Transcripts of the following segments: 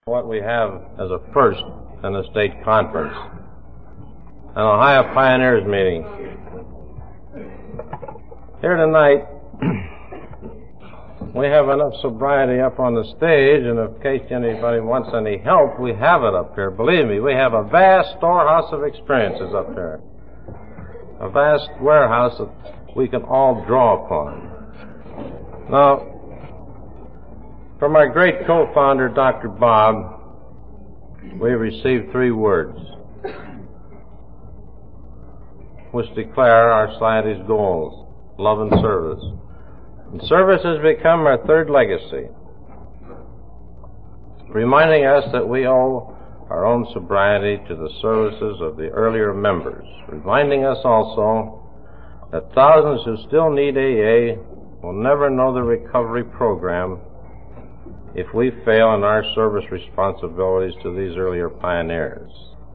What we have as a first in the state conference, an Ohio Pioneers meeting. Here tonight, we have enough sobriety up on the stage, and in case anybody wants any help, we have it up here. Believe me, we have a vast storehouse of experiences up there. A vast warehouse that we can all draw upon. Now, from our great co-founder, Dr. Bob, we received 3 words which declare our society's goals: love and service. And service has become our 3rd legacy, reminding us that we owe our own sobriety to the services of the earlier members, reminding us also that thousands who still need AA will never know the recovery program if we fail in our service responsibilities to these earlier pioneers.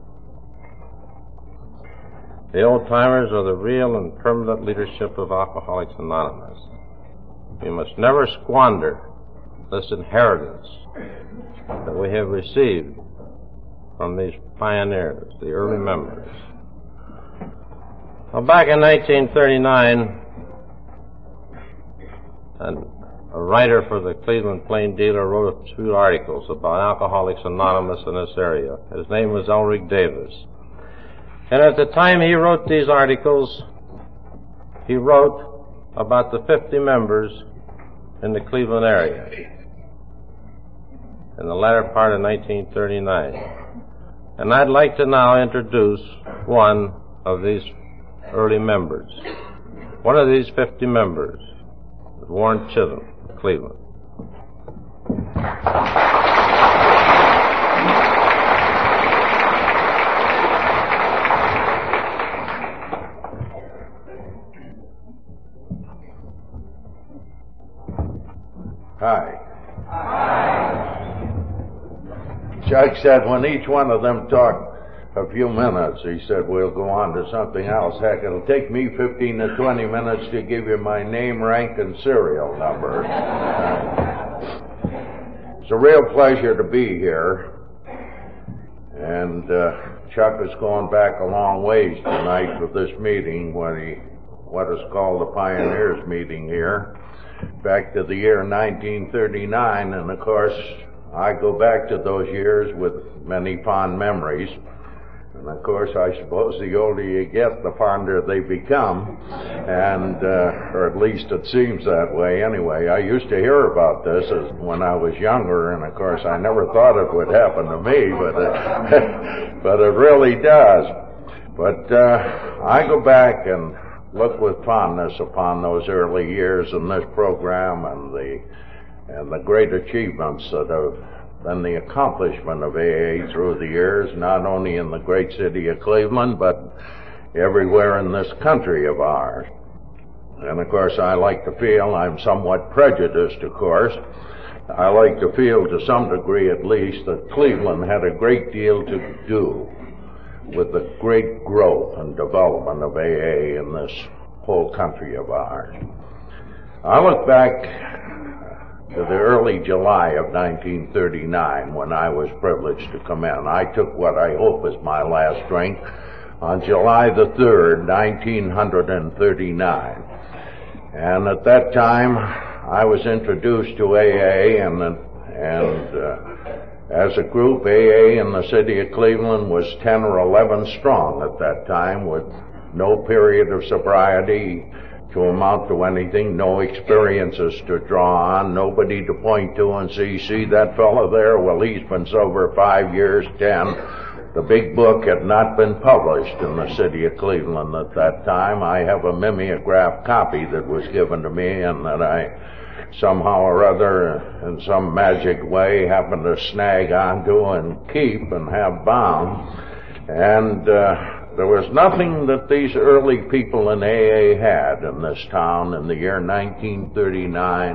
The old-timers are the real and permanent leadership of Alcoholics Anonymous. We must never squander this inheritance that we have received from these pioneers, the early members. Well, back in 1939, a writer for the Cleveland Plain Dealer wrote a few articles about Alcoholics Anonymous in this area. His name was Elric Davis. And at the time he wrote these articles, he wrote about the 50 members in the Cleveland area in the latter part of 1939. And I'd like to now introduce one of these early members. One of these 50 members is Warren Chisholm, Cleveland. Hi. Chuck said when each one of them talked a few minutes, he said, we'll go on to something else. Heck, it'll take me 15 to 20 minutes to give you my name, rank, and serial number. It's a real pleasure to be here. And Chuck has gone back a long ways tonight with this meeting, what is called the Pioneers meeting here, back to the year 1939. And of course, I go back to those years with many fond memories. And of course, I suppose the older you get, the fonder they become, and or at least it seems that way anyway. I used to hear about this when I was younger, and of course, I never thought it would happen to me, but it really does. But I go back and look with fondness upon those early years in this program and the great achievements that have been the accomplishment of AA through the years, not only in the great city of Cleveland, but everywhere in this country of ours. And of course, I like to feel, I'm somewhat prejudiced, of course, I like to feel to some degree at least that Cleveland had a great deal to do with the great growth and development of AA in this whole country of ours. I look back to the early July of 1939 when I was privileged to come in. I took what I hope is my last drink on July the 3rd, 1939. And at that time, I was introduced to AA, and as a group, AA in the city of Cleveland was 10 or 11 strong at that time, with no period of sobriety to amount to anything, no experiences to draw on, nobody to point to and see that fellow there, well, he's been sober 5 years, 10. The big book had not been published in the city of Cleveland at that time. I have a mimeographed copy that was given to me and that I somehow or other, in some magic way, happened to snag onto and keep and have bound. And there was nothing that these early people in AA had in this town in the year 1939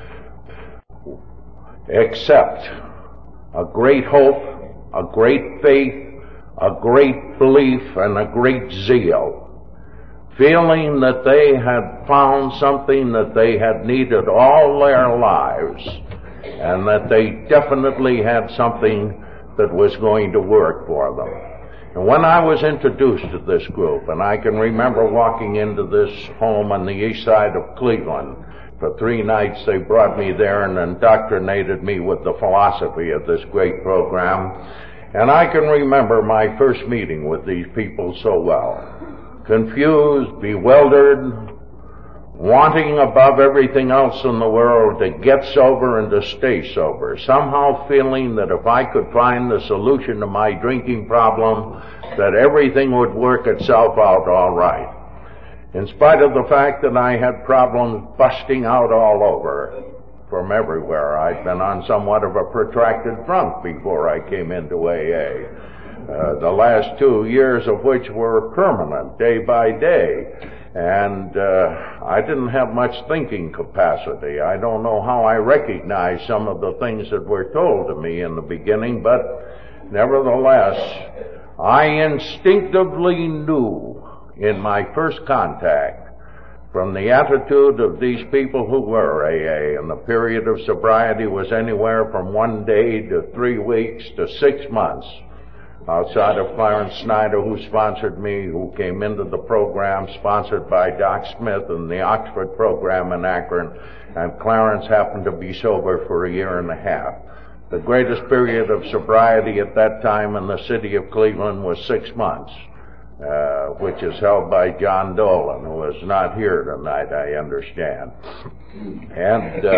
except a great hope, a great faith, a great belief, and a great zeal. Feeling that they had found something that they had needed all their lives, and that they definitely had something that was going to work for them. And when I was introduced to this group, and I can remember walking into this home on the east side of Cleveland, for 3 nights they brought me there and indoctrinated me with the philosophy of this great program. And I can remember my first meeting with these people so well. Confused, bewildered, wanting above everything else in the world to get sober and to stay sober, somehow feeling that if I could find the solution to my drinking problem, that everything would work itself out all right. In spite of the fact that I had problems busting out all over from everywhere, I'd been on somewhat of a protracted drunk before I came into AA. The last 2 years of which were permanent, day by day. And I didn't have much thinking capacity. I don't know how I recognized some of the things that were told to me in the beginning, but nevertheless, I instinctively knew in my first contact, from the attitude of these people who were AA, and the period of sobriety was anywhere from 1 day to 3 weeks to 6 months, outside of Clarence Snyder, who sponsored me, who came into the program sponsored by Doc Smith and the Oxford program in Akron, and Clarence happened to be sober for 1.5 years. The greatest period of sobriety at that time in the city of Cleveland was 6 months, which is held by John Dolan, who is not here tonight, I understand. And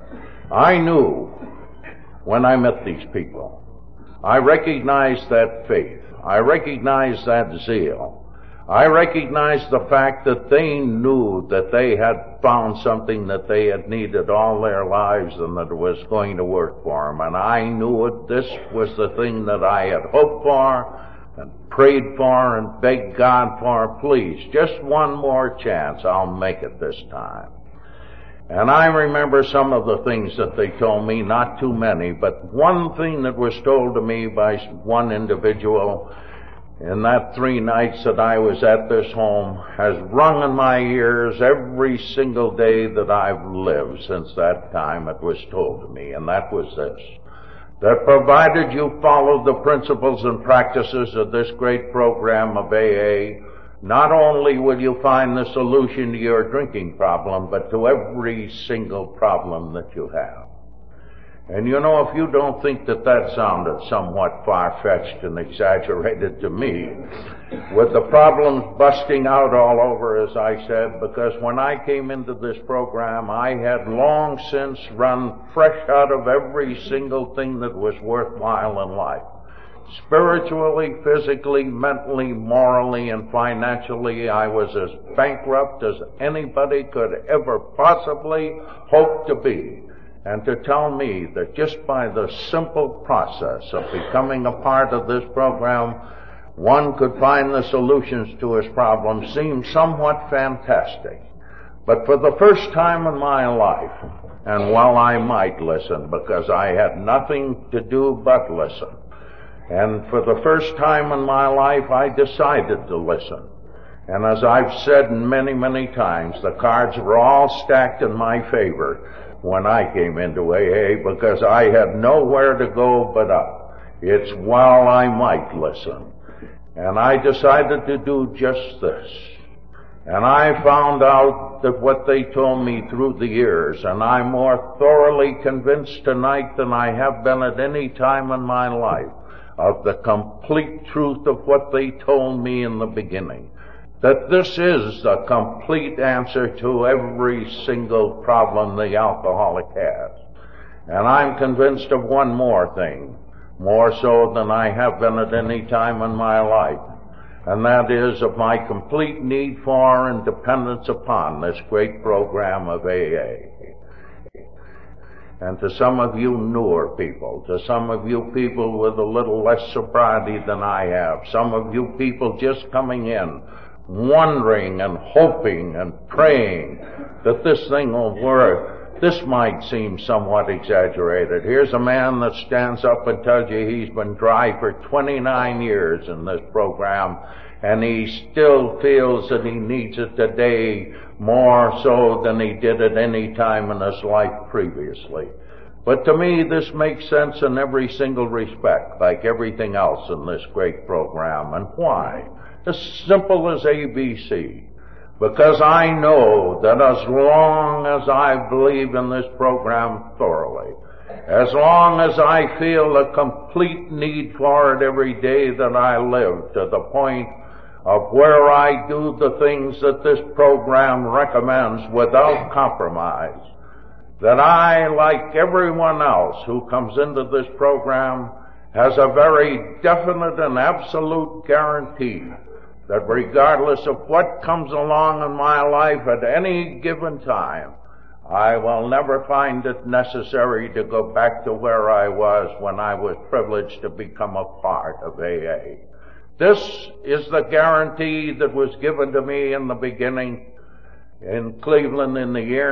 I knew when I met these people, I recognized that faith. I recognized that zeal. I recognized the fact that they knew that they had found something that they had needed all their lives and that it was going to work for them. And I knew it. This was the thing that I had hoped for and prayed for and begged God for. Please, just one more chance. I'll make it this time. And I remember some of the things that they told me, not too many, but one thing that was told to me by one individual in that 3 nights that I was at this home has rung in my ears every single day that I've lived since that time it was told to me, and that was this: that provided you follow the principles and practices of this great program of AA, not only will you find the solution to your drinking problem, but to every single problem that you have. And you know, if you don't think that that sounded somewhat far-fetched and exaggerated to me, with the problems busting out all over, as I said, because when I came into this program, I had long since run fresh out of every single thing that was worthwhile in life. Spiritually, physically, mentally, morally, and financially, I was as bankrupt as anybody could ever possibly hope to be. And to tell me that just by the simple process of becoming a part of this program, one could find the solutions to his problems seemed somewhat fantastic. But for the first time in my life, and while I might listen, because I had nothing to do but listen, and for the first time in my life, I decided to listen. And as I've said many, many times, the cards were all stacked in my favor when I came into AA, because I had nowhere to go but up. It's while I might listen. And I decided to do just this. And I found out that what they told me through the years, and I'm more thoroughly convinced tonight than I have been at any time in my life, of the complete truth of what they told me in the beginning, that this is the complete answer to every single problem the alcoholic has. And I'm convinced of one more thing, more so than I have been at any time in my life, and that is of my complete need for and dependence upon this great program of AA. And to some of you newer people, to some of you people with a little less sobriety than I have, some of you people just coming in, wondering and hoping and praying that this thing will work, this might seem somewhat exaggerated. Here's a man that stands up and tells you he's been dry for 29 years in this program, and he still feels that he needs it today more so than he did at any time in his life previously. But to me, this makes sense in every single respect, like everything else in this great program. And why? As simple as ABC. Because I know that as long as I believe in this program thoroughly, as long as I feel a complete need for it every day that I live, to the point of where I do the things that this program recommends without compromise, that I, like everyone else who comes into this program, has a very definite and absolute guarantee that regardless of what comes along in my life at any given time, I will never find it necessary to go back to where I was when I was privileged to become a part of AA. This is the guarantee that was given to me in the beginning in Cleveland in the year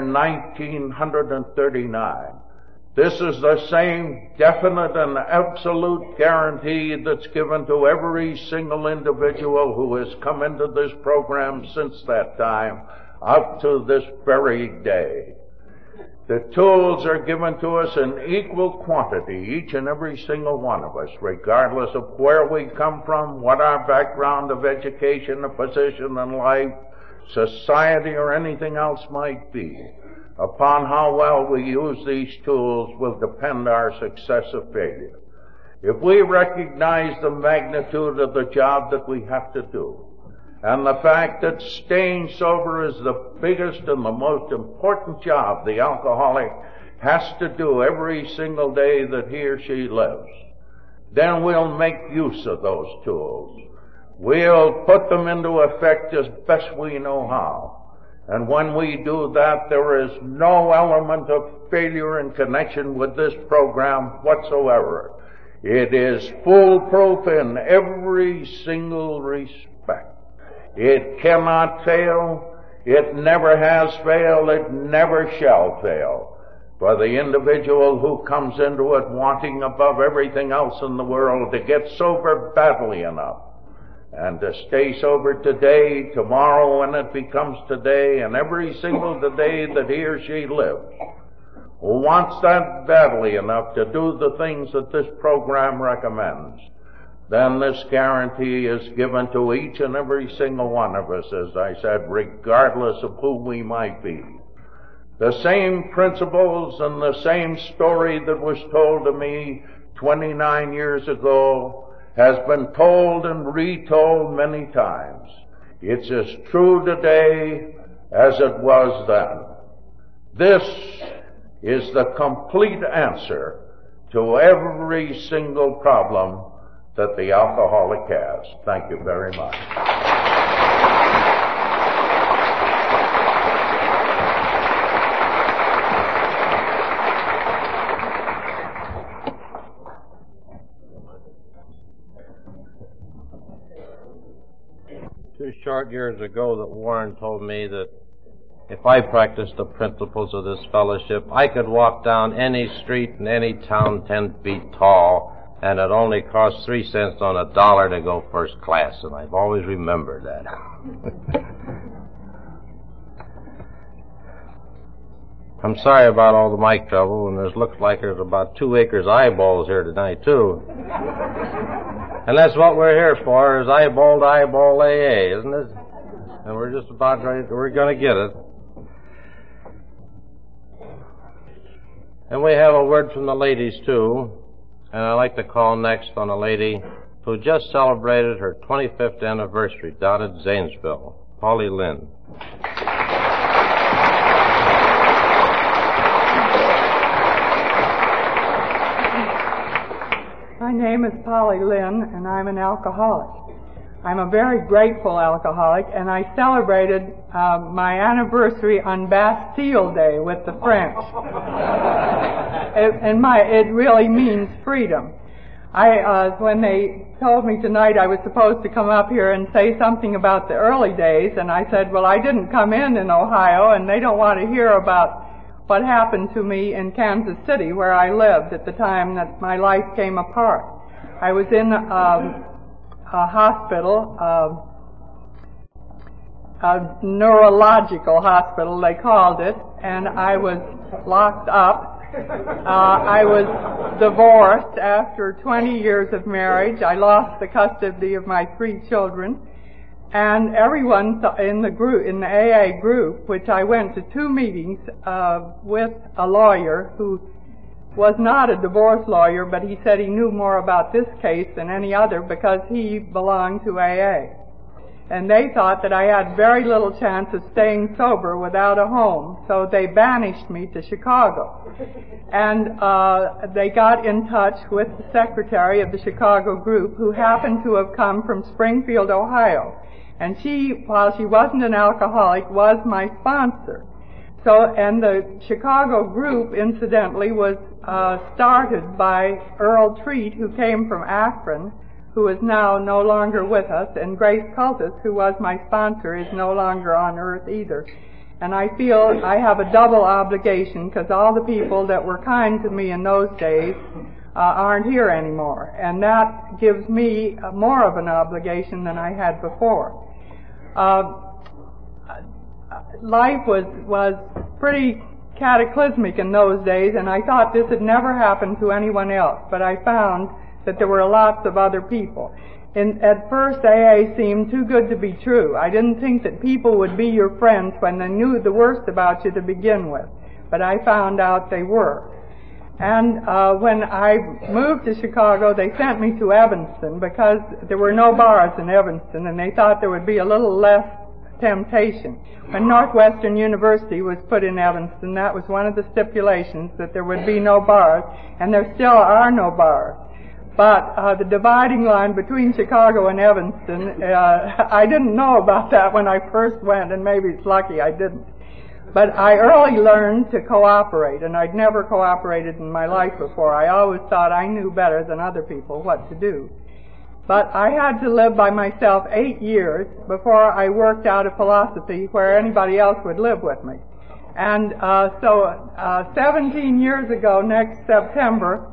1939. This is the same definite and absolute guarantee that's given to every single individual who has come into this program since that time up to this very day. The tools are given to us in equal quantity, each and every single one of us, regardless of where we come from, what our background of education, or position in life, society, or anything else might be. Upon how well we use these tools will depend our success or failure. If we recognize the magnitude of the job that we have to do, and the fact that staying sober is the biggest and the most important job the alcoholic has to do every single day that he or she lives, then we'll make use of those tools. We'll put them into effect as best we know how. And when we do that, there is no element of failure in connection with this program whatsoever. It is foolproof in every single respect. It cannot fail. It never has failed. It never shall fail. For the individual who comes into it wanting above everything else in the world to get sober badly enough, and to stay sober today, tomorrow when it becomes today, and every single day that he or she lives, who wants that badly enough to do the things that this program recommends, then this guarantee is given to each and every single one of us, as I said, regardless of who we might be. The same principles and the same story that was told to me 29 years ago has been told and retold many times. It's as true today as it was then. This is the complete answer to every single problem that the alcoholic has. Thank you very much. 2 short years ago that Warren told me that if I practiced the principles of this fellowship, I could walk down any street in any town 10 feet tall, and it only cost 3 cents on a dollar to go first class, and I've always remembered that. I'm sorry about all the mic trouble, and looks like there's about 2 acres of eyeballs here tonight, too. And that's what we're here for, is eyeball to eyeball AA, isn't it? And we're just about ready, we're going to get it. And we have a word from the ladies, too. And I'd like to call next on a lady who just celebrated her 25th anniversary down at Zanesville, Polly Lynn. My name is Polly Lynn, and I'm an alcoholic. I'm a very grateful alcoholic, and I celebrated my anniversary on Bastille Day with the French. It really means freedom. When they told me tonight I was supposed to come up here and say something about the early days, and I said, well, I didn't come in Ohio, and they don't want to hear about what happened to me in Kansas City, where I lived at the time that my life came apart. I was in a hospital, a neurological hospital, they called it, and I was locked up I was divorced after 20 years of marriage. I lost the custody of my 3 children. And everyone in the AA group, which I went to 2 meetings with a lawyer who was not a divorce lawyer, but he said he knew more about this case than any other because he belonged to AA. And they thought that I had very little chance of staying sober without a home, so they banished me to Chicago. And they got in touch with the secretary of the Chicago group, who happened to have come from Springfield, Ohio. And she, while she wasn't an alcoholic, was my sponsor. And the Chicago group, incidentally, was started by Earl Treat, who came from Akron, who is now no longer with us, and Grace Cultus, who was my sponsor, is no longer on earth either. And I feel I have a double obligation, because all the people that were kind to me in those days aren't here anymore. And that gives me more of an obligation than I had before. Life was pretty cataclysmic in those days, and I thought this had never happened to anyone else, but I found that there were lots of other people. At first, AA seemed too good to be true. I didn't think that people would be your friends when they knew the worst about you to begin with, but I found out they were. And when I moved to Chicago, they sent me to Evanston because there were no bars in Evanston, and they thought there would be a little less temptation. When Northwestern University was put in Evanston, that was one of the stipulations, that there would be no bars, and there still are no bars. But the dividing line between Chicago and Evanston, I didn't know about that when I first went, and maybe it's lucky I didn't. But I early learned to cooperate, and I'd never cooperated in my life before. I always thought I knew better than other people what to do. But I had to live by myself 8 years before I worked out a philosophy where anybody else would live with me. And so 17 years ago, next September,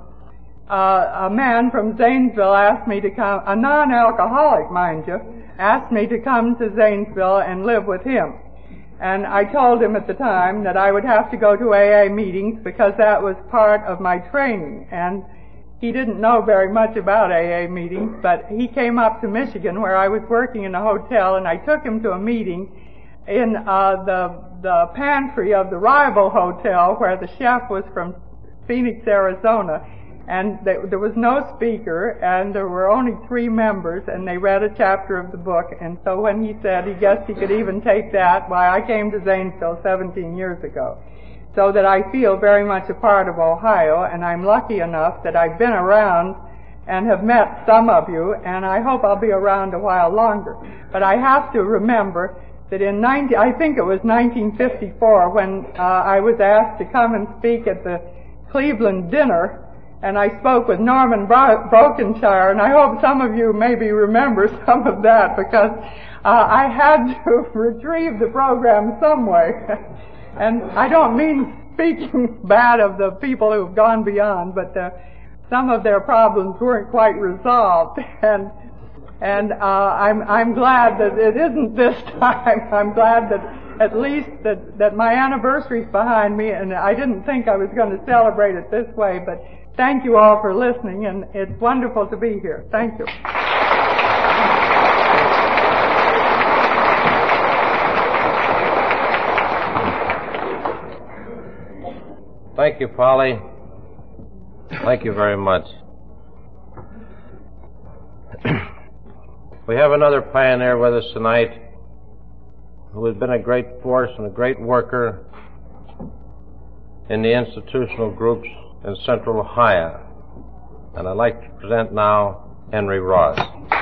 a man from Zanesville asked me to come, a non-alcoholic, mind you, asked me to come to Zanesville and live with him. And I told him at the time that I would have to go to AA meetings because that was part of my training. And he didn't know very much about AA meetings, but he came up to Michigan where I was working in a hotel, and I took him to a meeting in the pantry of the rival hotel where the chef was from Phoenix, Arizona. And there was no speaker, and there were only 3 members, and they read a chapter of the book. And so when he said he guessed he could even take that, why, I came to Zanesville 17 years ago. So that I feel very much a part of Ohio, and I'm lucky enough that I've been around and have met some of you, and I hope I'll be around a while longer. But I have to remember that I think it was 1954, when I was asked to come and speak at the Cleveland dinner, and I spoke with Norman Brokenshire, and I hope some of you maybe remember some of that, because I had to retrieve the program some way. And I don't mean speaking bad of the people who've gone beyond, but some of their problems weren't quite resolved. And I'm glad that it isn't this time. I'm glad that at least that my anniversary's behind me, and I didn't think I was going to celebrate it this way, but thank you all for listening, and it's wonderful to be here. Thank you. Thank you, Polly. Thank you very much. We have another pioneer with us tonight who has been a great force and a great worker in the institutional groups in Central Ohio. And I'd like to present now Henry Ross.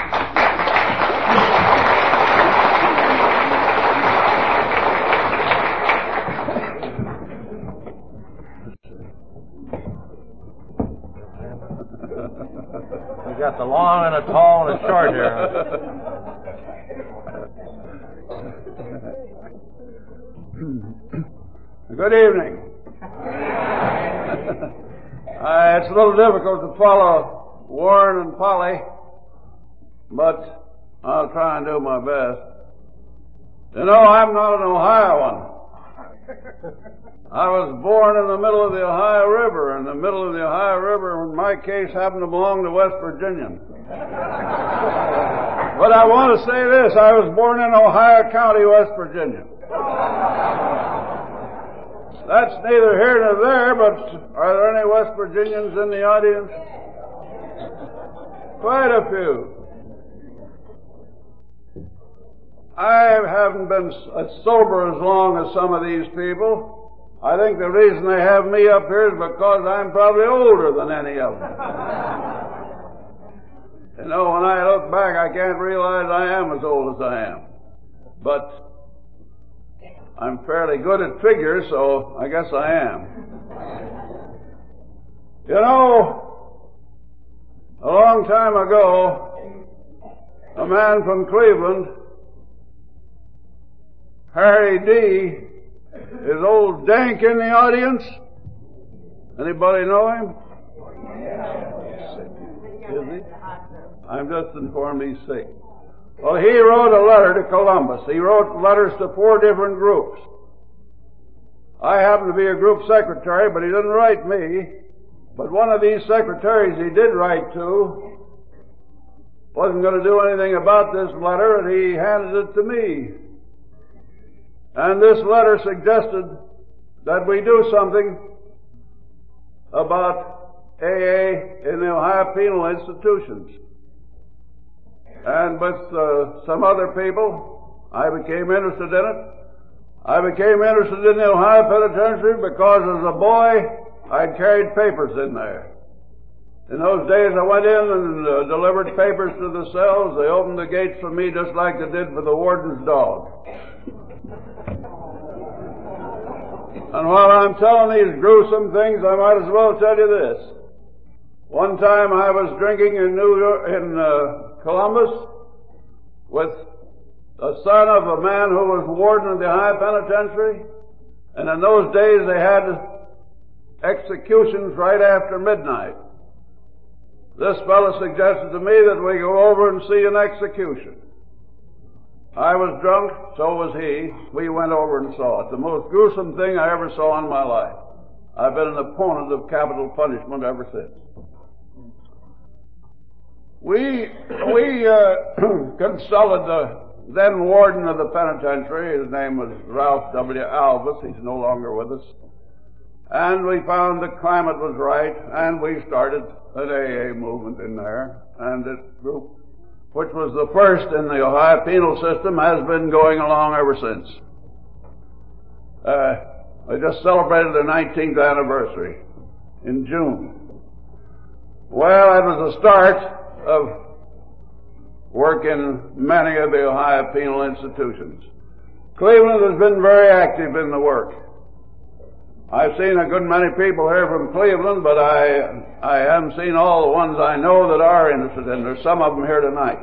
We got the long and the tall and the short here. Good evening. It's a little difficult to follow Warren and Polly, but I'll try and do my best. You know, I'm not an Ohioan. I was born in the middle of the Ohio River, and the middle of the Ohio River, in my case, happened to belong to West Virginia. But I want to say this, I was born in Ohio County, West Virginia. That's neither here nor there, but are there any West Virginians in the audience? Quite a few. I haven't been as sober as long as some of these people. I think the reason they have me up here is because I'm probably older than any of them. You know, when I look back, I can't realize I am as old as I am. But I'm fairly good at figures, so I guess I am. You know, a long time ago, a man from Cleveland, Harry D., is old Dank in the audience? Anybody know him? Is he? I'm just informed he's sick. Well, he wrote a letter to Columbus. He wrote letters to 4 different groups. I happen to be a group secretary, but he didn't write me. But one of these secretaries he did write to wasn't going to do anything about this letter, and he handed it to me. And this letter suggested that we do something about AA in the Ohio penal institutions. And with some other people, I became interested in it. I became interested in the Ohio Penitentiary because as a boy, I'd carried papers in there. In those days, I went in and delivered papers to the cells. They opened the gates for me just like they did for the warden's dog. And while I'm telling these gruesome things, I might as well tell you this. One time I was drinking in Columbus with the son of a man who was warden of the Ohio Penitentiary, and in those days they had executions right after midnight. This fellow suggested to me that we go over and see an execution. I was drunk, so was he. We went over and saw it. The most gruesome thing I ever saw in my life. I've been an opponent of capital punishment ever since. We consulted the then warden of the penitentiary. His name was Ralph W. Alvis. He's no longer with us. And we found the climate was right, and we started an AA movement in there. And this group, which was the first in the Ohio penal system, has been going along ever since. They just celebrated their 19th anniversary in June. Well, it was the start of work in many of the Ohio penal institutions. Cleveland has been very active in the work. I've seen a good many people here from Cleveland, but I haven't seen all the ones I know that are interested in. There's some of them here tonight.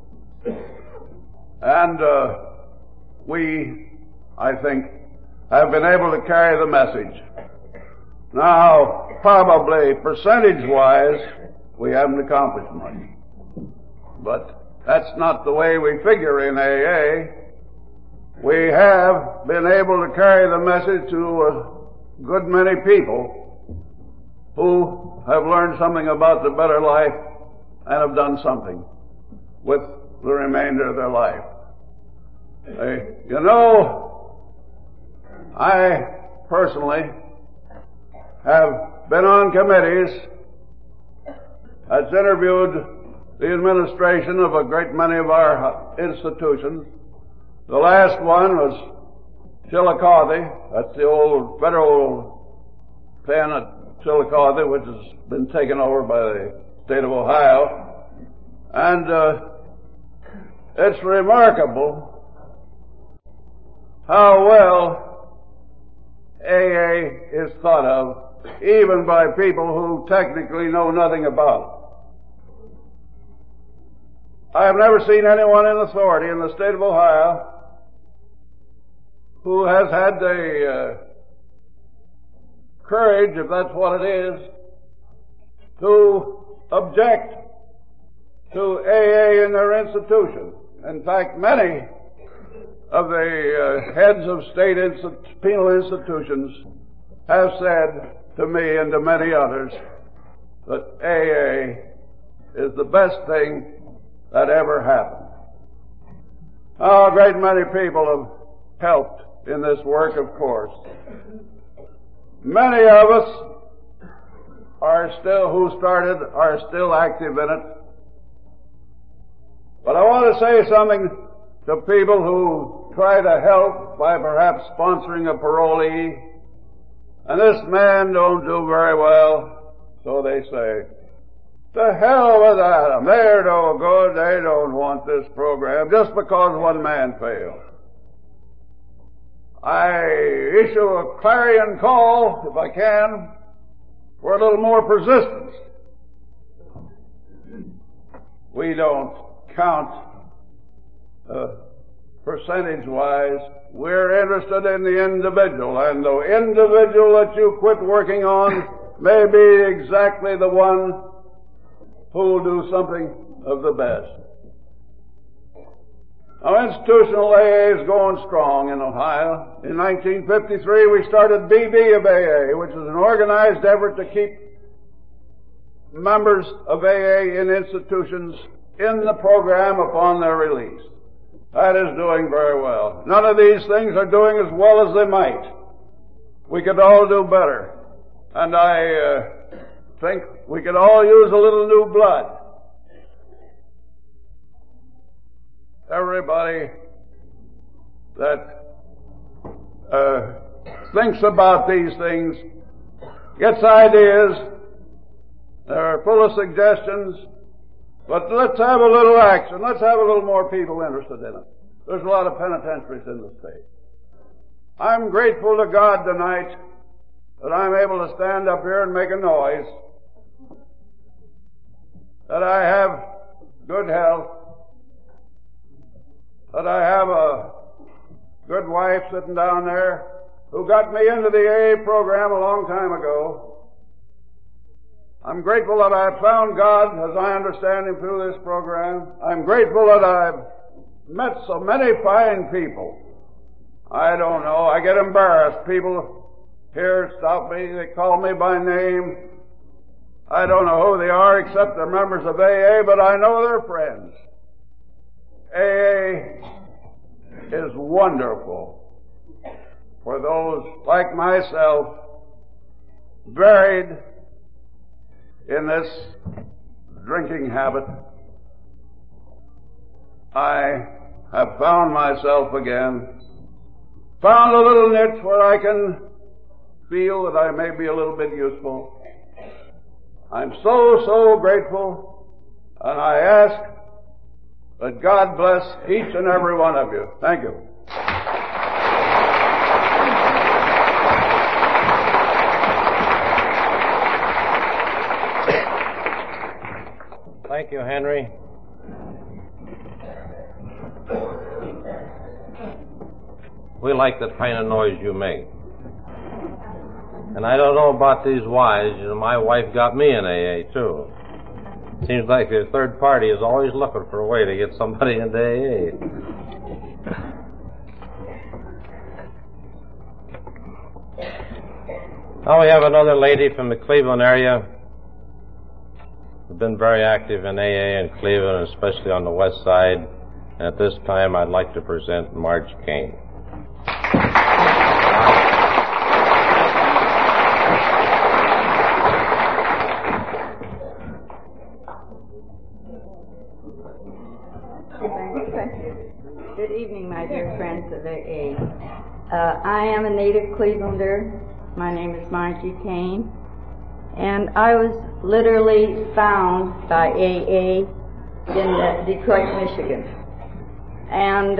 And we, I think, have been able to carry the message. Now, probably percentage-wise, we haven't accomplished much. But that's not the way we figure in AA. We have been able to carry the message to a good many people who have learned something about the better life and have done something with the remainder of their life. You know, I personally have been on committees that's interviewed the administration of a great many of our institutions. The last one was Chillicothe. That's the old federal pen at Chillicothe, which has been taken over by the state of Ohio. And it's remarkable how well AA is thought of, even by people who technically know nothing about it. I have never seen anyone in authority in the state of Ohio who has had the courage, if that's what it is, to object to AA in their institution. In fact, many of the heads of state penal institutions have said to me and to many others that AA is the best thing that ever happened. A great many people have helped in this work, of course. Many of us are still active in it. But I want to say something to people who try to help by perhaps sponsoring a parolee. And this man don't do very well, so they say. To hell with that. They're no good. They don't want this program just because one man failed. I issue a clarion call, if I can, for a little more persistence. We don't count percentage-wise. We're interested in the individual, and the individual that you quit working on may be exactly the one who'll do something of the best. Now, institutional AA is going strong in Ohio. In 1953, we started BB of AA, which is an organized effort to keep members of AA in institutions in the program upon their release. That is doing very well. None of these things are doing as well as they might. We could all do better. And I think we could all use a little new blood. Everybody that thinks about these things gets ideas. They're full of suggestions. But let's have a little action. Let's have a little more people interested in it. There's a lot of penitentiaries in the state. I'm grateful to God tonight that I'm able to stand up here and make a noise, that I have good health, that I have a good wife sitting down there who got me into the AA program a long time ago. I'm grateful that I've found God as I understand Him through this program. I'm grateful that I've met so many fine people. I don't know, I get embarrassed. People here stop me, they call me by name. I don't know who they are except they're members of AA, but I know they're friends. AA is wonderful for those like myself buried in this drinking habit. I have found myself again, found a little niche where I can feel that I may be a little bit useful. I'm so grateful, and I ask that God bless each and every one of you. Thank you. Thank you, Henry. We like the kind of noise you make. And I don't know about these wives. You know, my wife got me in AA, too. Seems like the third party is always looking for a way to get somebody into AA. Now we have another lady from the Cleveland area. We've been very active in AA in Cleveland, especially on the west side. And at this time, I'd like to present Marge Kane. Good evening, my dear friends of AA. I am a native Clevelander. My name is Margie Kane. And I was literally found by AA in Detroit, Michigan. And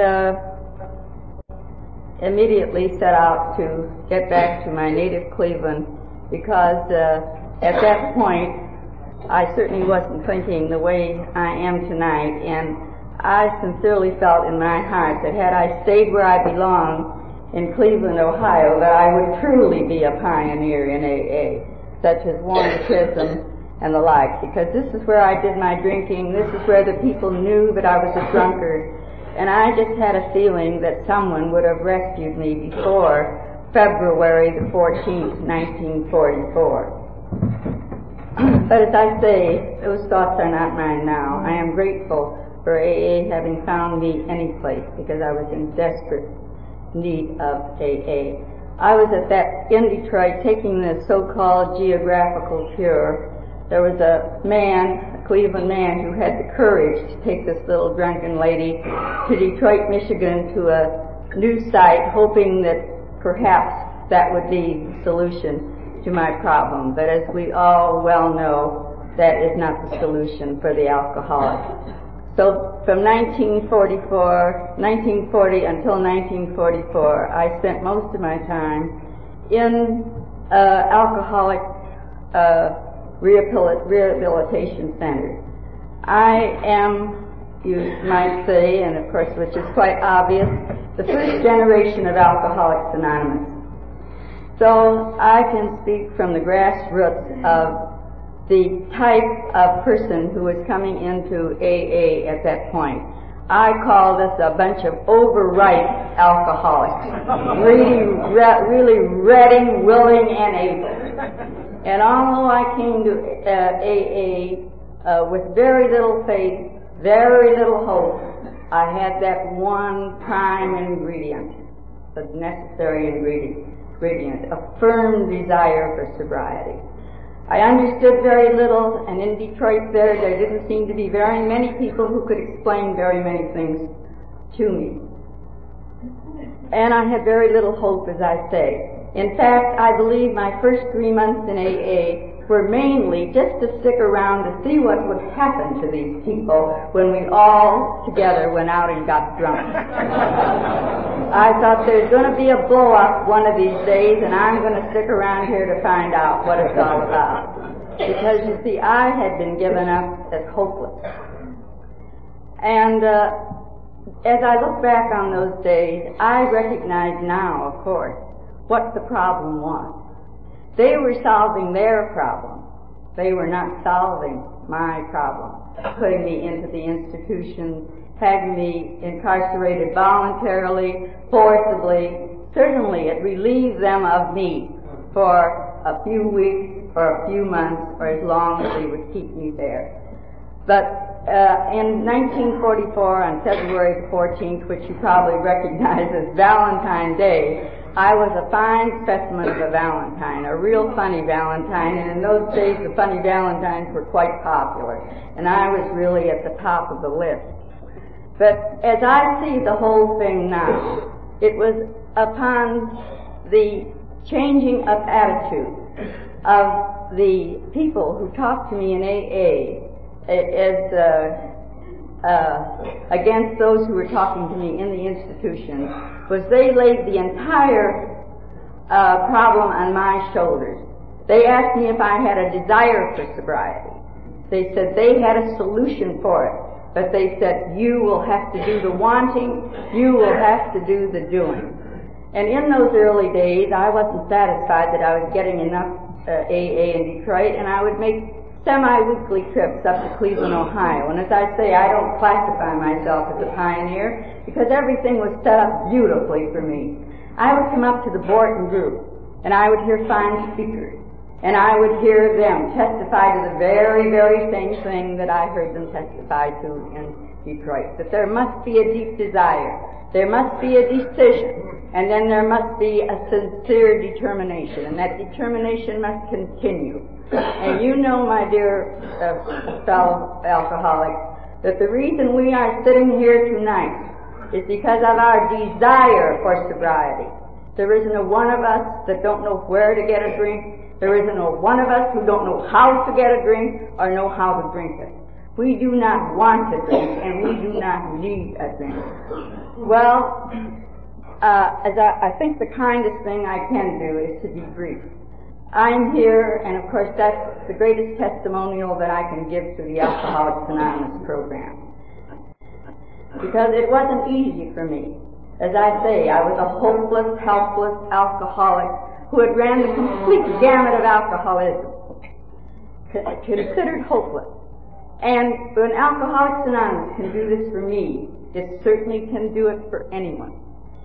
immediately set out to get back to my native Cleveland because at that point I certainly wasn't thinking the way I am tonight, and I sincerely felt in my heart that had I stayed where I belong in Cleveland, Ohio, that I would truly be a pioneer in AA, such as Warren Chisholm and the like, because this is where I did my drinking, this is where the people knew that I was a drunkard, and I just had a feeling that someone would have rescued me before February the 14th, 1944. But as I say, those thoughts are not mine now. I am grateful for AA having found me any place, because I was in desperate need of AA. I was in Detroit taking the so-called geographical cure. There was a Cleveland man, who had the courage to take this little drunken lady to Detroit, Michigan, to a new site, hoping that perhaps that would be the solution to my problem. But as we all well know, that is not the solution for the alcoholic. So from 1940 until 1944, I spent most of my time in alcoholic rehabilitation centers. I am, you might say, and of course which is quite obvious, the first generation of Alcoholics Anonymous. So I can speak from the grassroots of the type of person who was coming into AA at that point. I called us a bunch of overripe alcoholics, really ready, willing, and able. And although I came to AA with very little faith, very little hope, I had that one prime ingredient, the necessary ingredient, a firm desire for sobriety. I understood very little, and in Detroit there didn't seem to be very many people who could explain very many things to me. And I had very little hope, as I say. In fact, I believe my first 3 months in AA were mainly just to stick around to see what would happen to these people when we all together went out and got drunk. I thought there's going to be a blow-up one of these days, and I'm going to stick around here to find out what it's all about. Because, you see, I had been given up as hopeless. And as I look back on those days, I recognize now, of course, what the problem was. They were solving their problem. They were not solving my problem, putting me into the institution, having me incarcerated voluntarily, forcibly. Certainly it relieved them of me for a few weeks or a few months or as long as they would keep me there. But in 1944, on February the 14th, which you probably recognize as Valentine's Day, I was a fine specimen of a Valentine, a real funny Valentine, and in those days the funny Valentines were quite popular, and I was really at the top of the list. But as I see the whole thing now, it was upon the changing of attitude of the people who talked to me in AA against those who were talking to me in the institution, was they laid the entire problem on my shoulders. They asked me if I had a desire for sobriety. They said they had a solution for it, but they said, you will have to do the wanting, you will have to do the doing. And in those early days, I wasn't satisfied that I was getting enough AA in Detroit, and I would make semi-weekly trips up to Cleveland, Ohio. And as I say, I don't classify myself as a pioneer because everything was set up beautifully for me. I would come up to the Borton group, and I would hear fine speakers, and I would hear them testify to the very, very same thing that I heard them testify to in Detroit, that there must be a deep desire, there must be a decision, and then there must be a sincere determination, and that determination must continue. And you know, my dear fellow alcoholics, that the reason we are sitting here tonight is because of our desire for sobriety. There isn't a one of us that don't know where to get a drink. There isn't a one of us who don't know how to get a drink or know how to drink it. We do not want a drink, and we do not need a drink. Well, I think the kindest thing I can do is to be brief. I'm here, and of course that's the greatest testimonial that I can give to the Alcoholics Anonymous program. Because it wasn't easy for me. As I say, I was a hopeless, helpless alcoholic who had ran the complete gamut of alcoholism, considered hopeless. And when Alcoholics Anonymous can do this for me, it certainly can do it for anyone.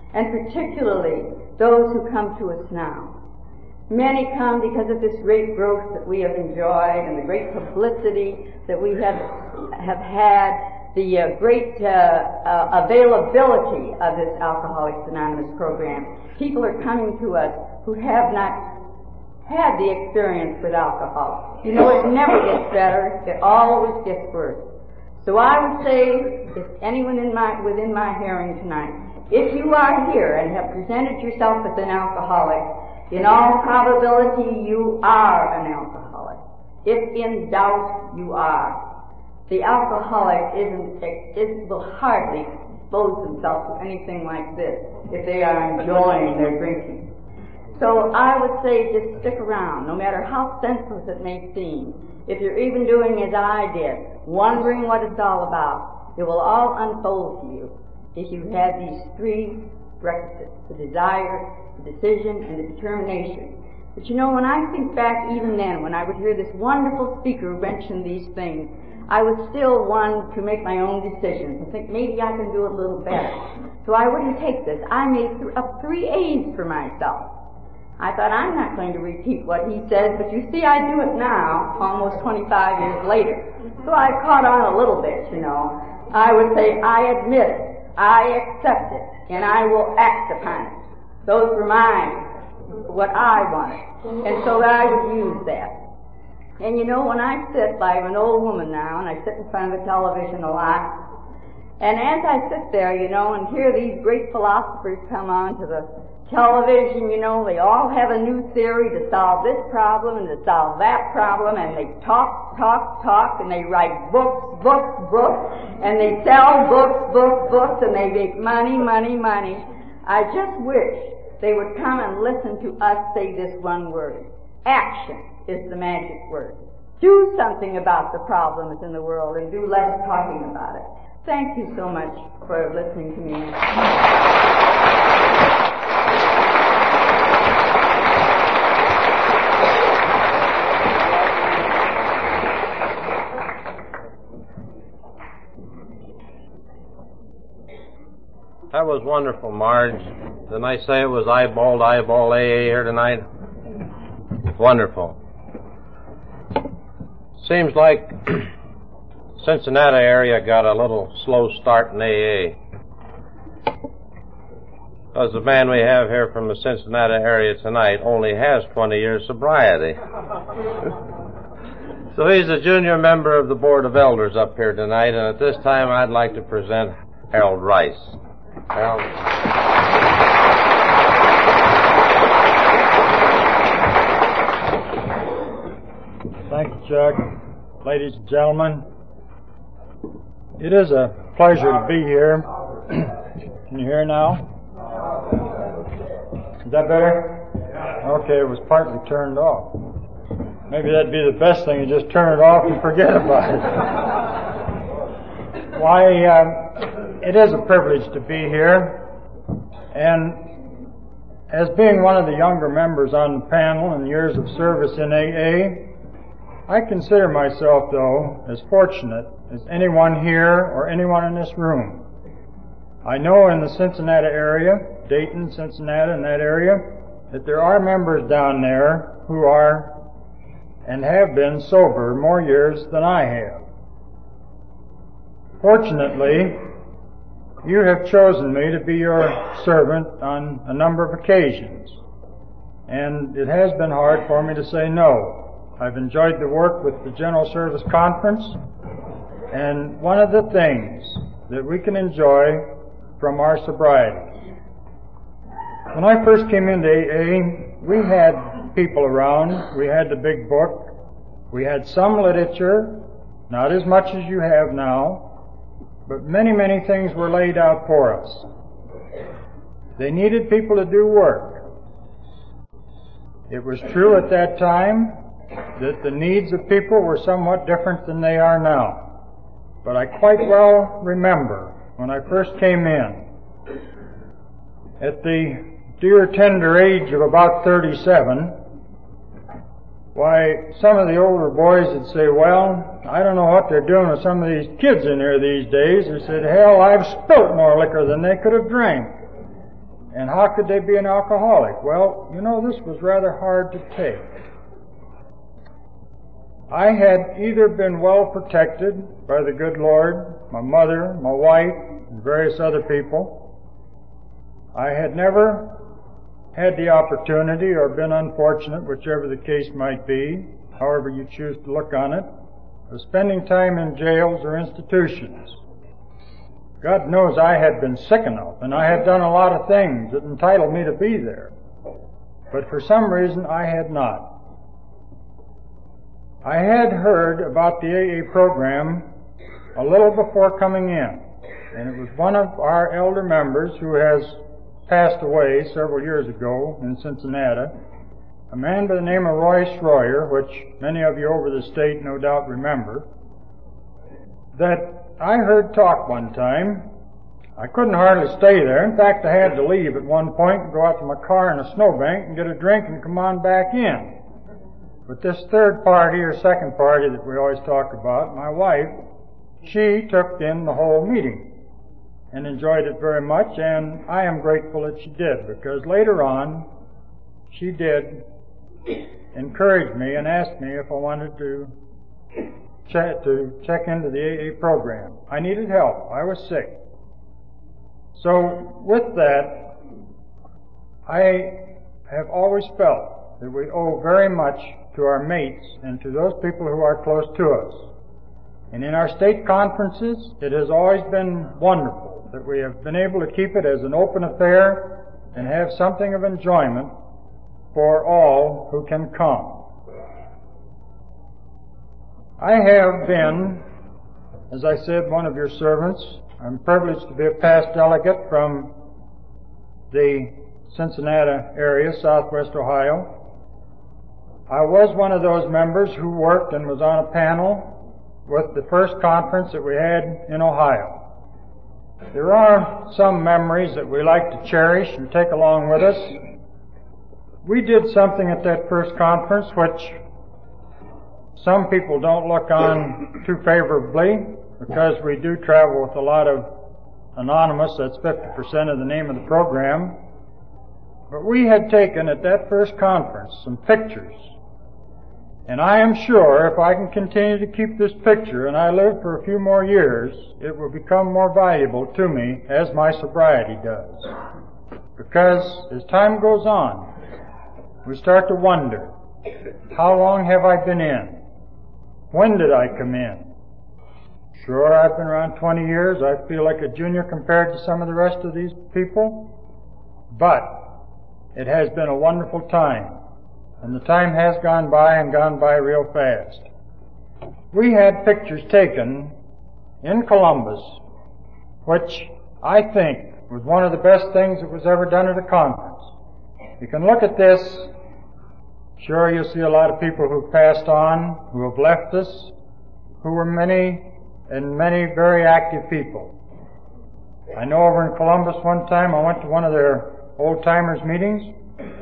and particularly those who come to us now. Many come because of this great growth that we have enjoyed and the great publicity that we have had, the great availability of this Alcoholics Anonymous program. People are coming to us who have not had the experience with alcohol. You know, it never gets better. It always gets worse. So I would say, if anyone within my hearing tonight, if you are here and have presented yourself as an alcoholic, in all probability you are an alcoholic. If in doubt, you are. The alcoholic will hardly expose themselves to anything like this if they are enjoying their drinking. So I would say just stick around, no matter how senseless it may seem. If you're even doing as I did, wondering what it's all about, it will all unfold to you if you have these three requisites: the desire, the decision, and the determination. But you know, when I think back even then, when I would hear this wonderful speaker mention these things, I was still one to make my own decisions and think maybe I can do it a little better. So I wouldn't take this. I made up 3 A's for myself. I thought, I'm not going to repeat what he says, but you see, I do it now, almost 25 years later. So I caught on a little bit, you know. I would say, I admit it, I accept it, and I will act upon it. Those were what I wanted. And so I would use that. And you know, when I sit, I'm an old woman now, and I sit in front of the television a lot, and as I sit there, you know, and hear these great philosophers come on to the television, you know, they all have a new theory to solve this problem and to solve that problem, and they talk, and they write books, and they sell books, and they make money. I just wish they would come and listen to us say this one word. Action is the magic word. Do something about the problems in the world and do less talking about it. Thank you so much for listening to me. That was wonderful, Marge. Didn't I say it was eyeball AA here tonight? Wonderful. Seems like Cincinnati area got a little slow start in AA. Because the man we have here from the Cincinnati area tonight only has 20 years sobriety. So he's a junior member of the Board of Elders up here tonight, and at this time I'd like to present Harold Rice. Harold. Thank you, Chuck. Ladies and gentlemen, it is a pleasure to be here. Can you hear now? Is that better? Okay, it was partly turned off. Maybe that'd be the best thing, to just turn it off and forget about it. It is a privilege to be here, and as being one of the younger members on the panel in years of service in AA, I consider myself, though, as fortunate as anyone here or anyone in this room. I know in the Cincinnati area, Dayton, Cincinnati, and that area, that there are members down there who are and have been sober more years than I have. Fortunately, you have chosen me to be your servant on a number of occasions, and it has been hard for me to say no. I've enjoyed the work with the General Service Conference, and one of the things that we can enjoy from our sobriety. When I first came into AA, we had people around. We had the big book. We had some literature, not as much as you have now, but many, many things were laid out for us. They needed people to do work. It was true at that time that the needs of people were somewhat different than they are now. But I quite well remember when I first came in, at the dear tender age of about 37, why, some of the older boys would say, well, I don't know what they're doing with some of these kids in here these days. They said, hell, I've spilt more liquor than they could have drank. And how could they be an alcoholic? Well, you know, this was rather hard to take. I had either been well protected by the good Lord, my mother, my wife, and various other people. I had never had the opportunity or been unfortunate, whichever the case might be, however you choose to look on it, of spending time in jails or institutions. God knows I had been sick enough, and I had done a lot of things that entitled me to be there. But for some reason I had not. I had heard about the AA program a little before coming in, and it was one of our elder members who has passed away several years ago in Cincinnati, a man by the name of Roy Schroyer, which many of you over the state no doubt remember, that I heard talk one time. I couldn't hardly stay there. In fact, I had to leave at one point and go out to my car in a snowbank and get a drink and come on back in. But this third party or second party that we always talk about, my wife, she took in the whole meeting and enjoyed it very much, and I am grateful that she did, because later on she did encourage me and asked me if I wanted to check into the AA program. I needed help. I was sick. So with that, I have always felt that we owe very much to our mates and to those people who are close to us. And in our state conferences, it has always been wonderful that we have been able to keep it as an open affair and have something of enjoyment for all who can come. I have been, as I said, one of your servants. I'm privileged to be a past delegate from the Cincinnati area, southwest Ohio. I was one of those members who worked and was on a panel with the first conference that we had in Ohio. There are some memories that we like to cherish and take along with us. We did something at that first conference which some people don't look on too favorably, because we do travel with a lot of anonymous, that's 50% of the name of the program. But we had taken at that first conference some pictures. And I am sure if I can continue to keep this picture and I live for a few more years, it will become more valuable to me as my sobriety does. Because as time goes on, we start to wonder, how long have I been in? When did I come in? Sure, I've been around 20 years. I feel like a junior compared to some of the rest of these people. But it has been a wonderful time. And the time has gone by and gone by real fast. We had pictures taken in Columbus, which I think was one of the best things that was ever done at a conference. You can look at this. Sure, you'll see a lot of people who've passed on, who have left us, who were many very active people. I know over in Columbus one time I went to one of their old-timers meetings.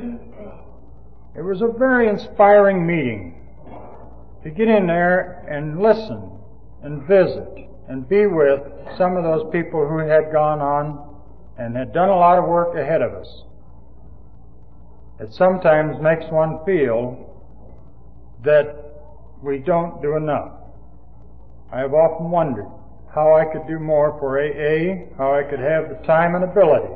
It was a very inspiring meeting to get in there and listen and visit and be with some of those people who had gone on and had done a lot of work ahead of us. It sometimes makes one feel that we don't do enough. I have often wondered how I could do more for AA, how I could have the time and ability.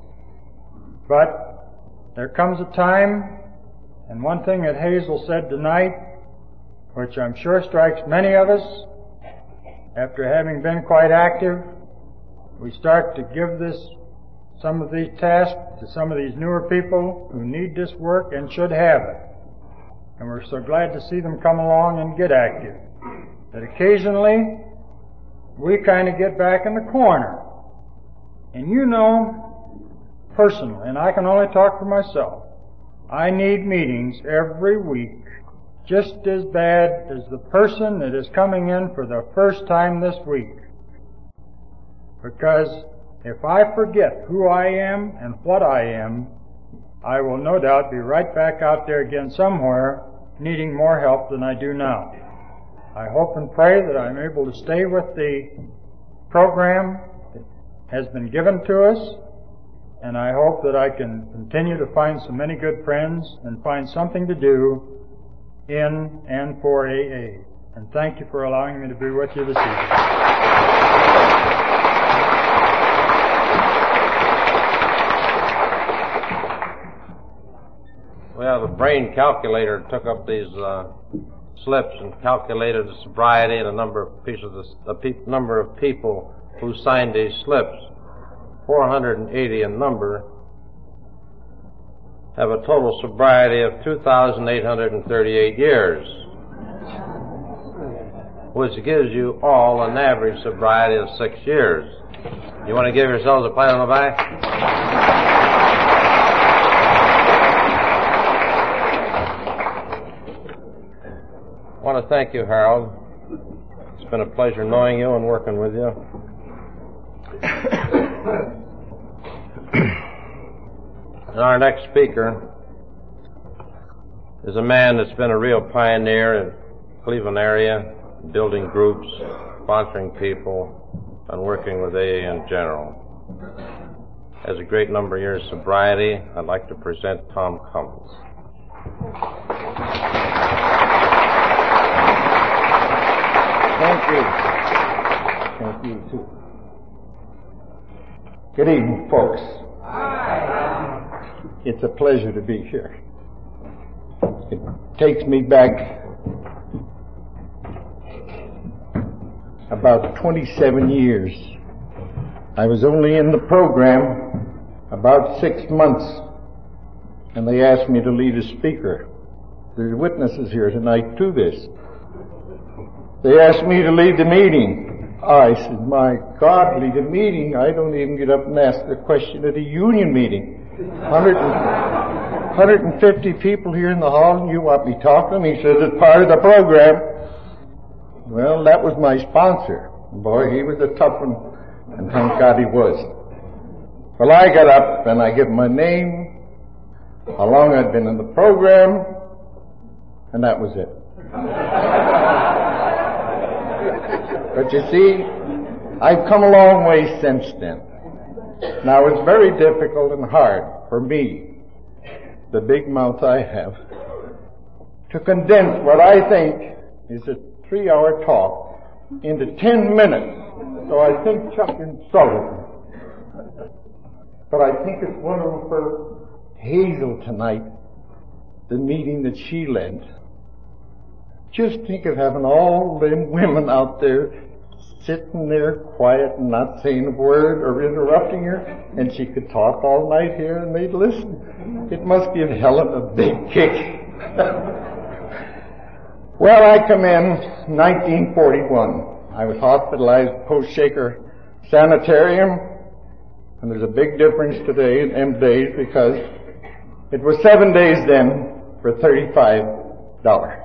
But there comes a time, and one thing that Hazel said tonight, which I'm sure strikes many of us, after having been quite active, we start to give some of these tasks to some of these newer people who need this work and should have it. And we're so glad to see them come along and get active, that occasionally we kind of get back in the corner. And you know, personally, and I can only talk for myself, I need meetings every week just as bad as the person that is coming in for the first time this week. Because if I forget who I am and what I am, I will no doubt be right back out there again somewhere needing more help than I do now. I hope and pray that I'm able to stay with the program that has been given to us and I hope that I can continue to find so many good friends and find something to do in and for AA. And thank you for allowing me to be with you this evening. Well, the brain calculator took up these slips and calculated the sobriety and the number of number of people who signed these slips. 480 in number, have a total sobriety of 2,838 years, which gives you all an average sobriety of 6 years. You want to give yourselves a pat on the back? I want to thank you, Harold. It's been a pleasure knowing you and working with you. And our next speaker is a man that's been a real pioneer in the Cleveland area, building groups, sponsoring people, and working with AA in general. Has a great number of years sobriety. I'd like to present Tom Cummins. Thank you. Thank you, too. Good evening, folks. It's a pleasure to be here. It takes me back about 27 years. I was only in the program about 6 months, and they asked me to lead a speaker. There's witnesses here tonight to this. They asked me to lead the meeting. I said, my God, lead a meeting? I don't even get up and ask the question at a union meeting. 150 people here in the hall, and you want me talking? He says, it's part of the program. Well, that was my sponsor. Boy, he was a tough one, and thank God he was. Well, I got up, and I gave him my name, how long I'd been in the program, and that was it. But you see, I've come a long way since then. Now, it's very difficult and hard for me, the big mouth I have, to condense what I think is a 3-hour talk into 10 minutes. So I think Chuck insulted me. But I think it's wonderful for Hazel tonight, the meeting that she led. Just think of having all them women out there sitting there quiet and not saying a word or interrupting her, and she could talk all night here and they'd listen. It must give Helen a big kick. Well, I come in 1941. I was hospitalized post-Shaker Sanitarium, and there's a big difference today in them days because it was 7 days then for $35.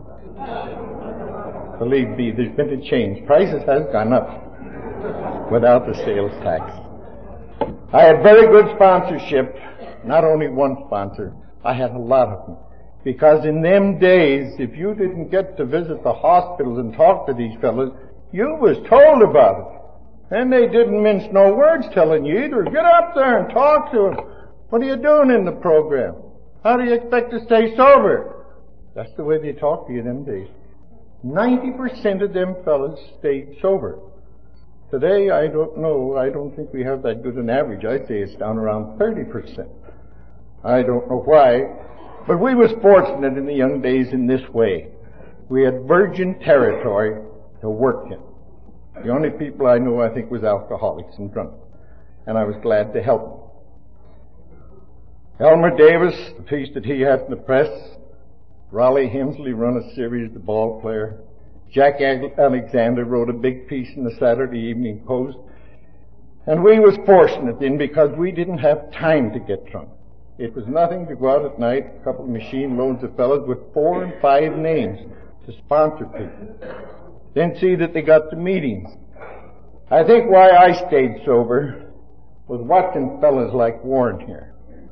Believe me, there's been a change. Prices has gone up without the sales tax. I had very good sponsorship. Not only one sponsor, I had a lot of them. Because in them days, if you didn't get to visit the hospitals and talk to these fellows, you was told about it. And they didn't mince no words telling you either. Get up there and talk to them. What are you doing in the program? How do you expect to stay sober? That's the way they talked to you in them days. 90% of them fellas stayed sober. Today, I don't know. I don't think we have that good an average. I'd say it's down around 30%. I don't know why, but we was fortunate in the young days in this way. We had virgin territory to work in. The only people I know, I think, was alcoholics and drunk, and I was glad to help them. Elmer Davis, the piece that he had in the press, Raleigh Hemsley run a series, the ball player. Jack Alexander wrote a big piece in the Saturday Evening Post. And we was fortunate then because we didn't have time to get drunk. It was nothing to go out at night, a couple of machine loads of fellas with 4 and 5 names to sponsor people. Then see that they got to meetings. I think why I stayed sober was watching fellas like Warren here.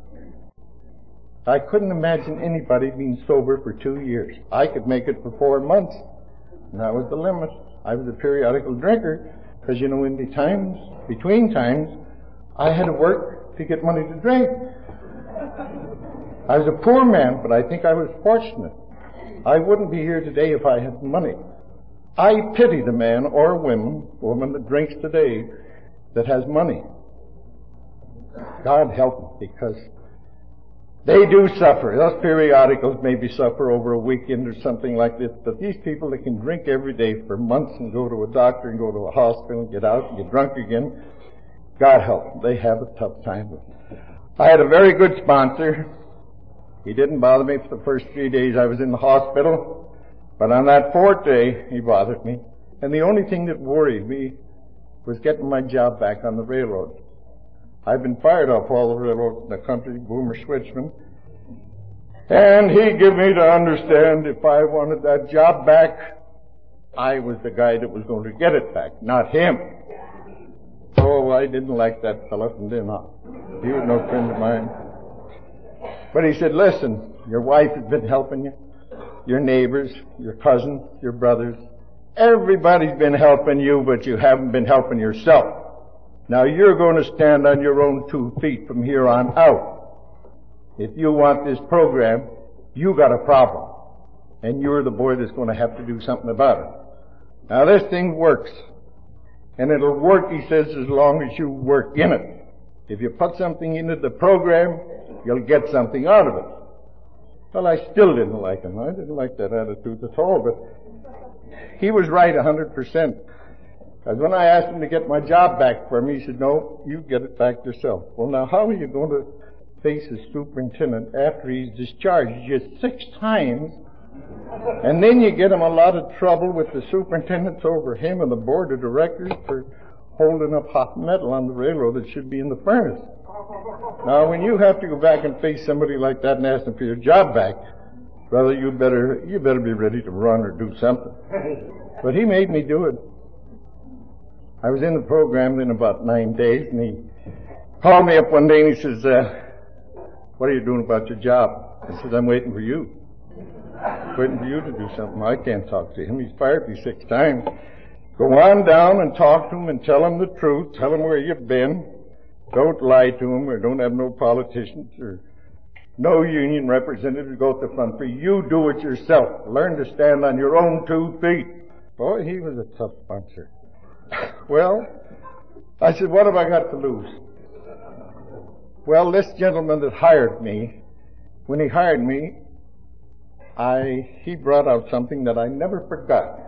I couldn't imagine anybody being sober for 2 years. I could make it for 4 months, and that was the limit. I was a periodical drinker, because, in between times, I had to work to get money to drink. I was a poor man, but I think I was fortunate. I wouldn't be here today if I had money. I pity the man or woman that drinks today that has money. God help them, because they do suffer. Those periodicals maybe suffer over a weekend or something like this, but these people that can drink every day for months and go to a doctor and go to a hospital and get out and get drunk again, God help them. They have a tough time with it. I had a very good sponsor. He didn't bother me for the first 3 days I was in the hospital, but on that 4th day, he bothered me. And the only thing that worried me was getting my job back on the railroad. I've been fired off all the railroads in the country, Boomer Switchman. And he gave me to understand if I wanted that job back, I was the guy that was going to get it back, not him. Oh, I didn't like that fellow from then on. He was no friend of mine. But he said, listen, your wife has been helping you, your neighbors, your cousins, your brothers. Everybody's been helping you, but you haven't been helping yourself. Now you're going to stand on your own 2 feet from here on out. If you want this program, you got a problem. And you're the boy that's going to have to do something about it. Now this thing works. And it'll work, he says, as long as you work in it. If you put something into the program, you'll get something out of it. Well, I still didn't like him. I didn't like that attitude at all, but he was right 100%. Because when I asked him to get my job back for me, he said, no, you get it back yourself. Well, now, how are you going to face a superintendent after he's discharged you 6 times, and then you get him a lot of trouble with the superintendents over him and the board of directors for holding up hot metal on the railroad that should be in the furnace? Now, when you have to go back and face somebody like that and ask them for your job back, brother, you better be ready to run or do something. But he made me do it. I was in the program in about 9 days, and he called me up one day and he says, what are you doing about your job? I said, I'm waiting for you. Waiting for you to do something. I can't talk to him. He's fired me 6 times. Go on down and talk to him and tell him the truth. Tell him where you've been. Don't lie to him, or don't have no politicians or no union representatives go at the front for you. You do it yourself. Learn to stand on your own 2 feet. Boy, he was a tough sponsor. Well, I said, what have I got to lose? Well, this gentleman that hired me, when he hired me, he brought out something that I never forgot.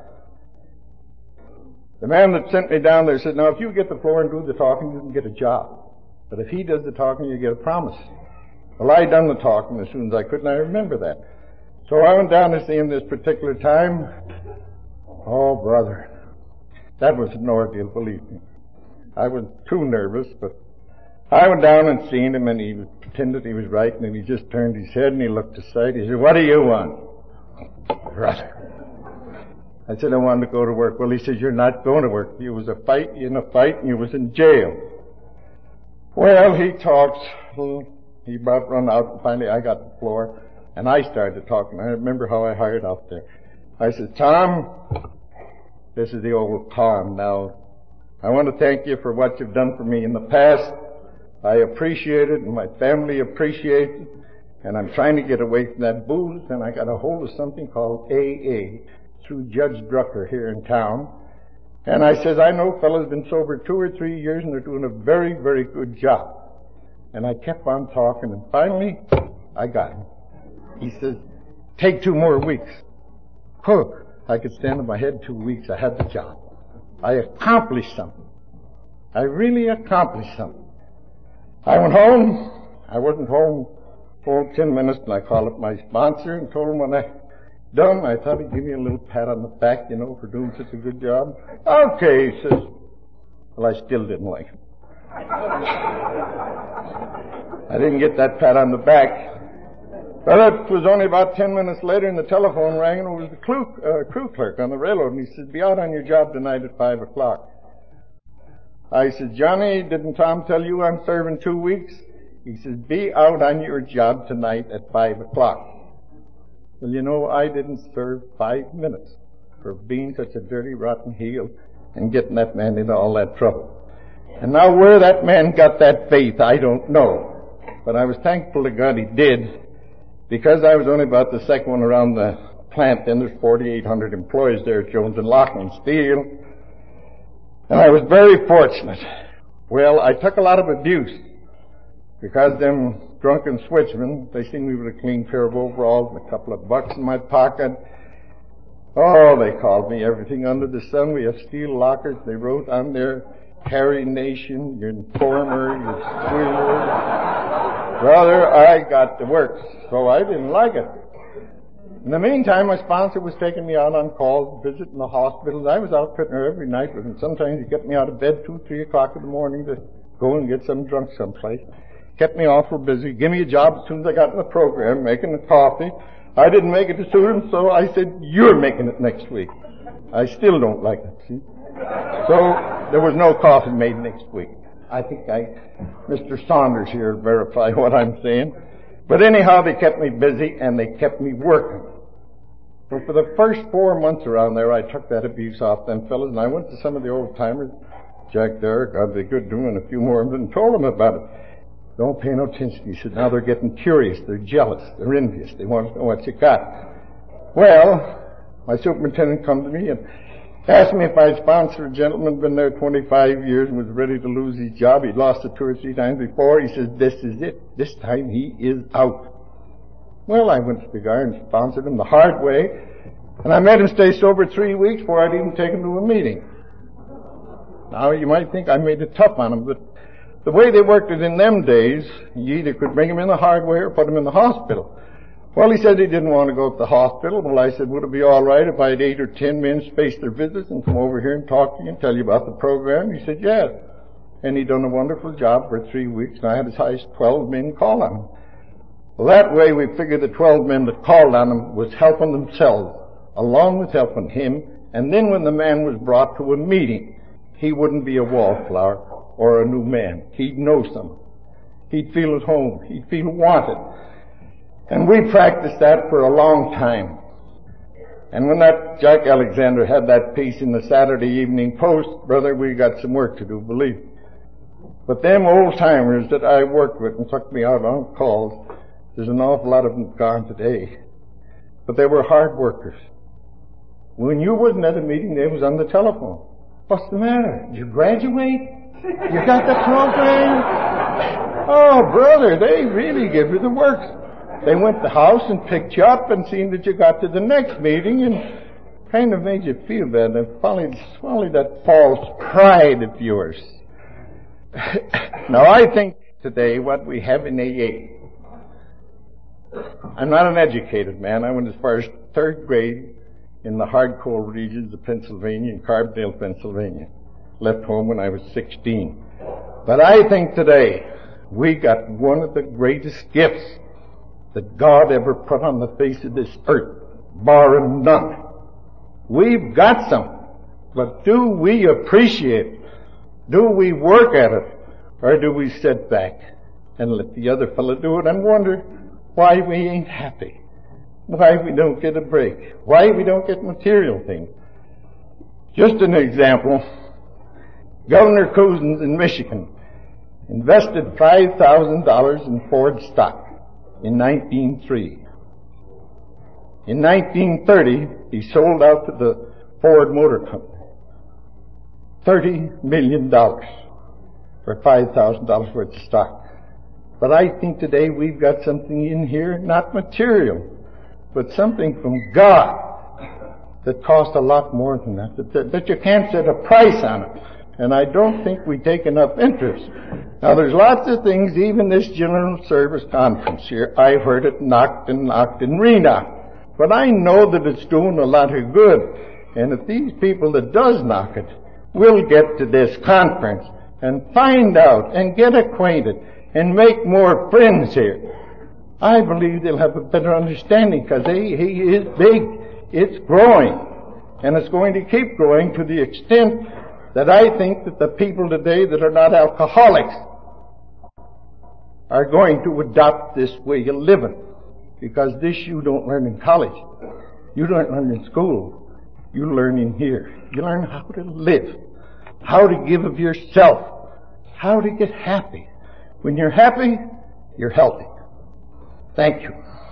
The man that sent me down there said, now, if you get the floor and do the talking, you can get a job. But if he does the talking, you get a promise. Well, I done the talking as soon as I could, and I remember that. So I went down to see him this particular time. Oh, brother, that was an ordeal, believe me. I was too nervous, but I went down and seen him, and he pretended he was right, and then he just turned his head and he looked aside. He said, what do you want? Brother. I said, I wanted to go to work. Well, he says, you're not going to work. You was a fight, and you was in jail. Well, he talks. He about run out, and finally I got the floor, and I started talking. I remember how I hired out there. I said, Tom, this is the old Tom now. I want to thank you for what you've done for me in the past. I appreciate it, and my family appreciates it, and I'm trying to get away from that booze, and I got a hold of something called AA through Judge Drucker here in town. And I says, I know fellas been sober 2 or 3 years, and they're doing a very, very good job. And I kept on talking, and finally, I got him. He says, take 2 more weeks. Whew, I could stand on my head 2 weeks. I had the job. I accomplished something. I really accomplished something. I went home. I wasn't home for 10 minutes, and I called up my sponsor and told him when I done, I thought he'd give me a little pat on the back, for doing such a good job. Okay, he says. Well, I still didn't like him. I didn't get that pat on the back. Well, it was only about 10 minutes later, and the telephone rang, and it was the crew clerk on the railroad, and he said, be out on your job tonight at 5 o'clock. I said, Johnny, didn't Tom tell you I'm serving 2 weeks? He says, be out on your job tonight at 5 o'clock. Well, I didn't serve 5 minutes for being such a dirty, rotten heel and getting that man into all that trouble. And now where that man got that faith, I don't know. But I was thankful to God he did, because I was only about the second one around the plant. Then there's 4,800 employees there at Jones and Loughlin Steel. And I was very fortunate. Well, I took a lot of abuse, because them drunken switchmen, they seen me with a clean pair of overalls and a couple of bucks in my pocket. Oh, they called me everything under the sun. We have steel lockers. They wrote on there, Harry Nation, your informer, your squealer. Brother, I got the works, so I didn't like it. In the meantime, my sponsor was taking me out on calls, visiting the hospitals. I was out putting her every night with him. Sometimes he'd get me out of bed 2, 3 o'clock in the morning to go and get some drunk someplace. Kept me awful busy. Give me a job as soon as I got in the program, making the coffee. I didn't make it to suit him, so I said, you're making it next week. I still don't like it, see? So there was no coffee made next week. I think Mr. Saunders here will verify what I'm saying. But anyhow, they kept me busy and they kept me working. So for the first 4 months around there, I took that abuse off them fellas, and I went to some of the old timers, Jack Derrick, God be good to him, and a few more of them, and told them about it. Don't pay no attention. He said, now they're getting curious, they're jealous, they're envious, they want to know what you got. Well, my superintendent come to me and asked me if I'd sponsor a gentleman, been there 25 years and was ready to lose his job. He'd lost it 2 or 3 times before. He says, this is it. This time he is out. Well, I went to the guy and sponsored him the hard way, and I made him stay sober 3 weeks before I'd even take him to a meeting. Now, you might think I made it tough on him, but the way they worked it in them days, you either could bring him in the hard way or put him in the hospital. Well, he said he didn't want to go to the hospital. Well, I said, would it be all right if I had 8 or 10 men space their visits and come over here and talk to you and tell you about the program? He said, yes. And he'd done a wonderful job for 3 weeks, and I had as high as 12 men call on him. Well, that way we figured the 12 men that called on him was helping themselves, along with helping him. And then when the man was brought to a meeting, he wouldn't be a wallflower or a new man. He'd know something. He'd feel at home. He'd feel wanted. And we practiced that for a long time. And when that Jack Alexander had that piece in the Saturday Evening Post, brother, we got some work to do, believe me. But them old-timers that I worked with and took me out on calls, there's an awful lot of them gone today. But they were hard workers. When you wasn't at a meeting, they was on the telephone. What's the matter? Did you graduate? You got the program? Oh, brother, they really give you the works. They went to the house and picked you up and seen that you got to the next meeting and kind of made you feel bad and swallowed that false pride of yours. Now, I think today what we have in AA, I'm not an educated man. I went as far as 3rd grade in the hard-coal regions of Pennsylvania, in Carbondale, Pennsylvania. Left home when I was 16. But I think today we got one of the greatest gifts that God ever put on the face of this earth, barring none. We've got something, but do we appreciate it? Do we work at it? Or do we sit back and let the other fellow do it and wonder why we ain't happy? Why we don't get a break? Why we don't get material things? Just an example, Governor Couzens in Michigan invested $5,000 in Ford stock in 1903. In 1930, he sold out to the Ford Motor Company $30 million for $5,000 worth of stock. But I think today we've got something in here, not material, but something from God that costs a lot more than that you can't set a price on it. And I don't think we take enough interest. Now, there's lots of things, even this General Service Conference here, I've heard it knocked and re-knocked. But I know that it's doing a lot of good. And if these people that does knock it will get to this conference and find out and get acquainted and make more friends here, I believe they'll have a better understanding, because he is big. It's growing. And it's going to keep growing to the extent that I think that the people today that are not alcoholics are going to adopt this way of living. Because this you don't learn in college. You don't learn in school. You learn in here. You learn how to live. How to give of yourself. how to get happy. When you're happy, you're healthy. Thank you.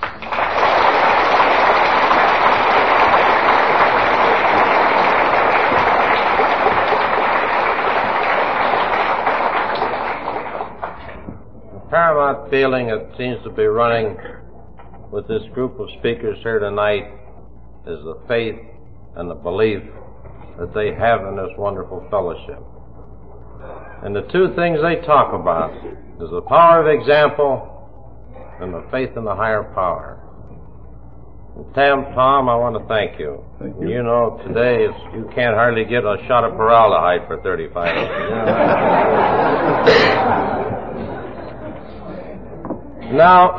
The paramount feeling that seems to be running with this group of speakers here tonight is the faith and the belief that they have in this wonderful fellowship. And the two things they talk about is the power of example and the faith in the higher power. And Tom, I want to thank you. Thank you. You know, today you can't hardly get a shot of formaldehyde for 35 years. Now,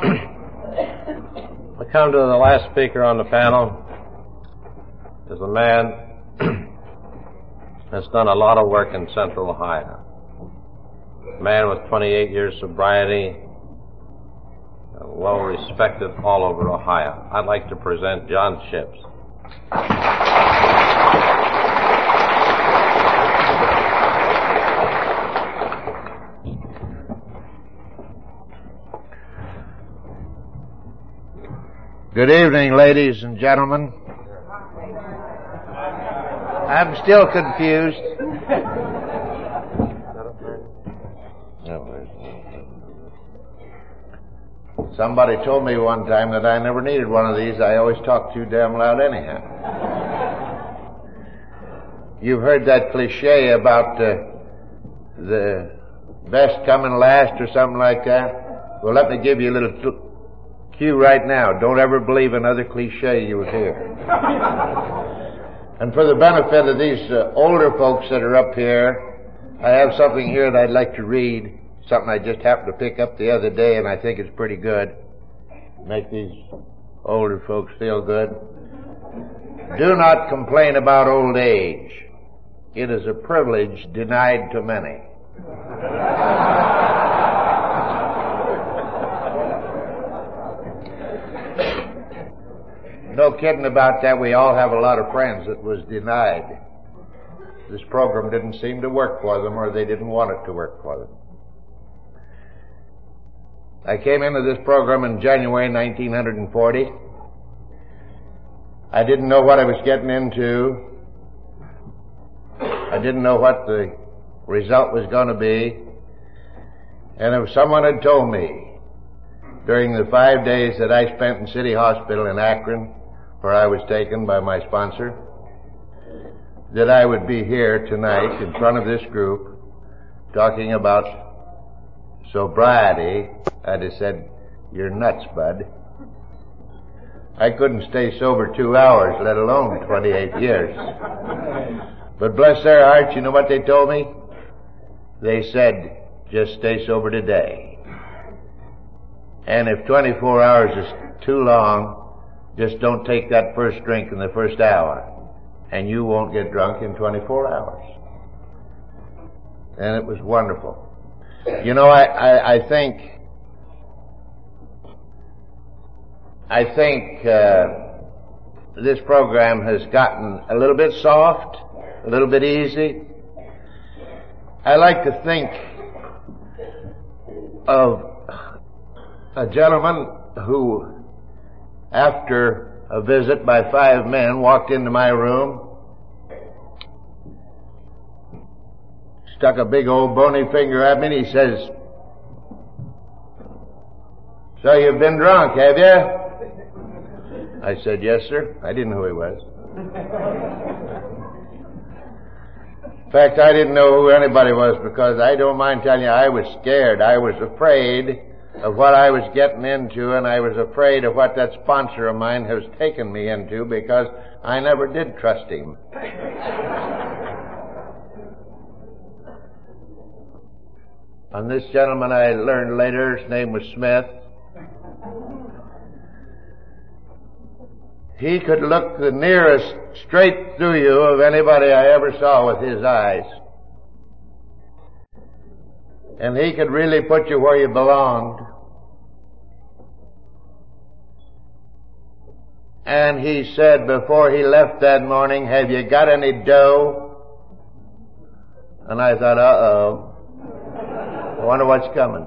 I come to the last speaker on the panel. Is a man that's done a lot of work in Central Ohio. A man with 28 years sobriety, well respected all over Ohio. I'd like to present John Ships. Good evening, ladies and gentlemen. I'm still confused. Somebody told me one time that I never needed one of these. I always talk too damn loud anyhow. You've heard that cliche about the best coming last or something like that? Well, let me give you a little cue right now. Don't ever believe another cliche you would hear. And for the benefit of these older folks that are up here, I have something here that I'd like to read. Something I just happened to pick up the other day, and I think it's pretty good. Make these older folks feel good. Do not complain about old age. It is a privilege denied to many. No kidding about that. We all have a lot of friends that was denied. This program didn't seem to work for them, or they didn't want it to work for them. I came into this program in January 1940. I didn't know what I was getting into. I didn't know what the result was going to be. And if someone had told me during the 5 days that I spent in City Hospital in Akron, where I was taken by my sponsor, that I would be here tonight in front of this group talking about sobriety, I'd have said, "You're nuts, bud." I couldn't stay sober 2 hours, let alone 28 years. But bless their hearts, you know what they told me? They said, "Just stay sober today. And if 24 hours is too long, just don't take that first drink in the first hour, and you won't get drunk in 24 hours." And it was wonderful. You know, I think this program has gotten a little bit soft, a little bit easy. I like to think of a gentleman who, after a visit by 5 men, walked into my room, stuck a big old bony finger at me, and he says, "So you've been drunk, have you?" I said, "Yes, sir." I didn't know who he was. In fact, I didn't know who anybody was, because I don't mind telling you, I was scared. I was afraid of what I was getting into, and I was afraid of what that sponsor of mine has taken me into, because I never did trust him. And this gentleman, I learned later, his name was Smith. He could look the nearest straight through you of anybody I ever saw with his eyes. And he could really put you where you belonged. And he said before he left that morning, "Have you got any dough?" And I thought, uh-oh. wonder what's coming.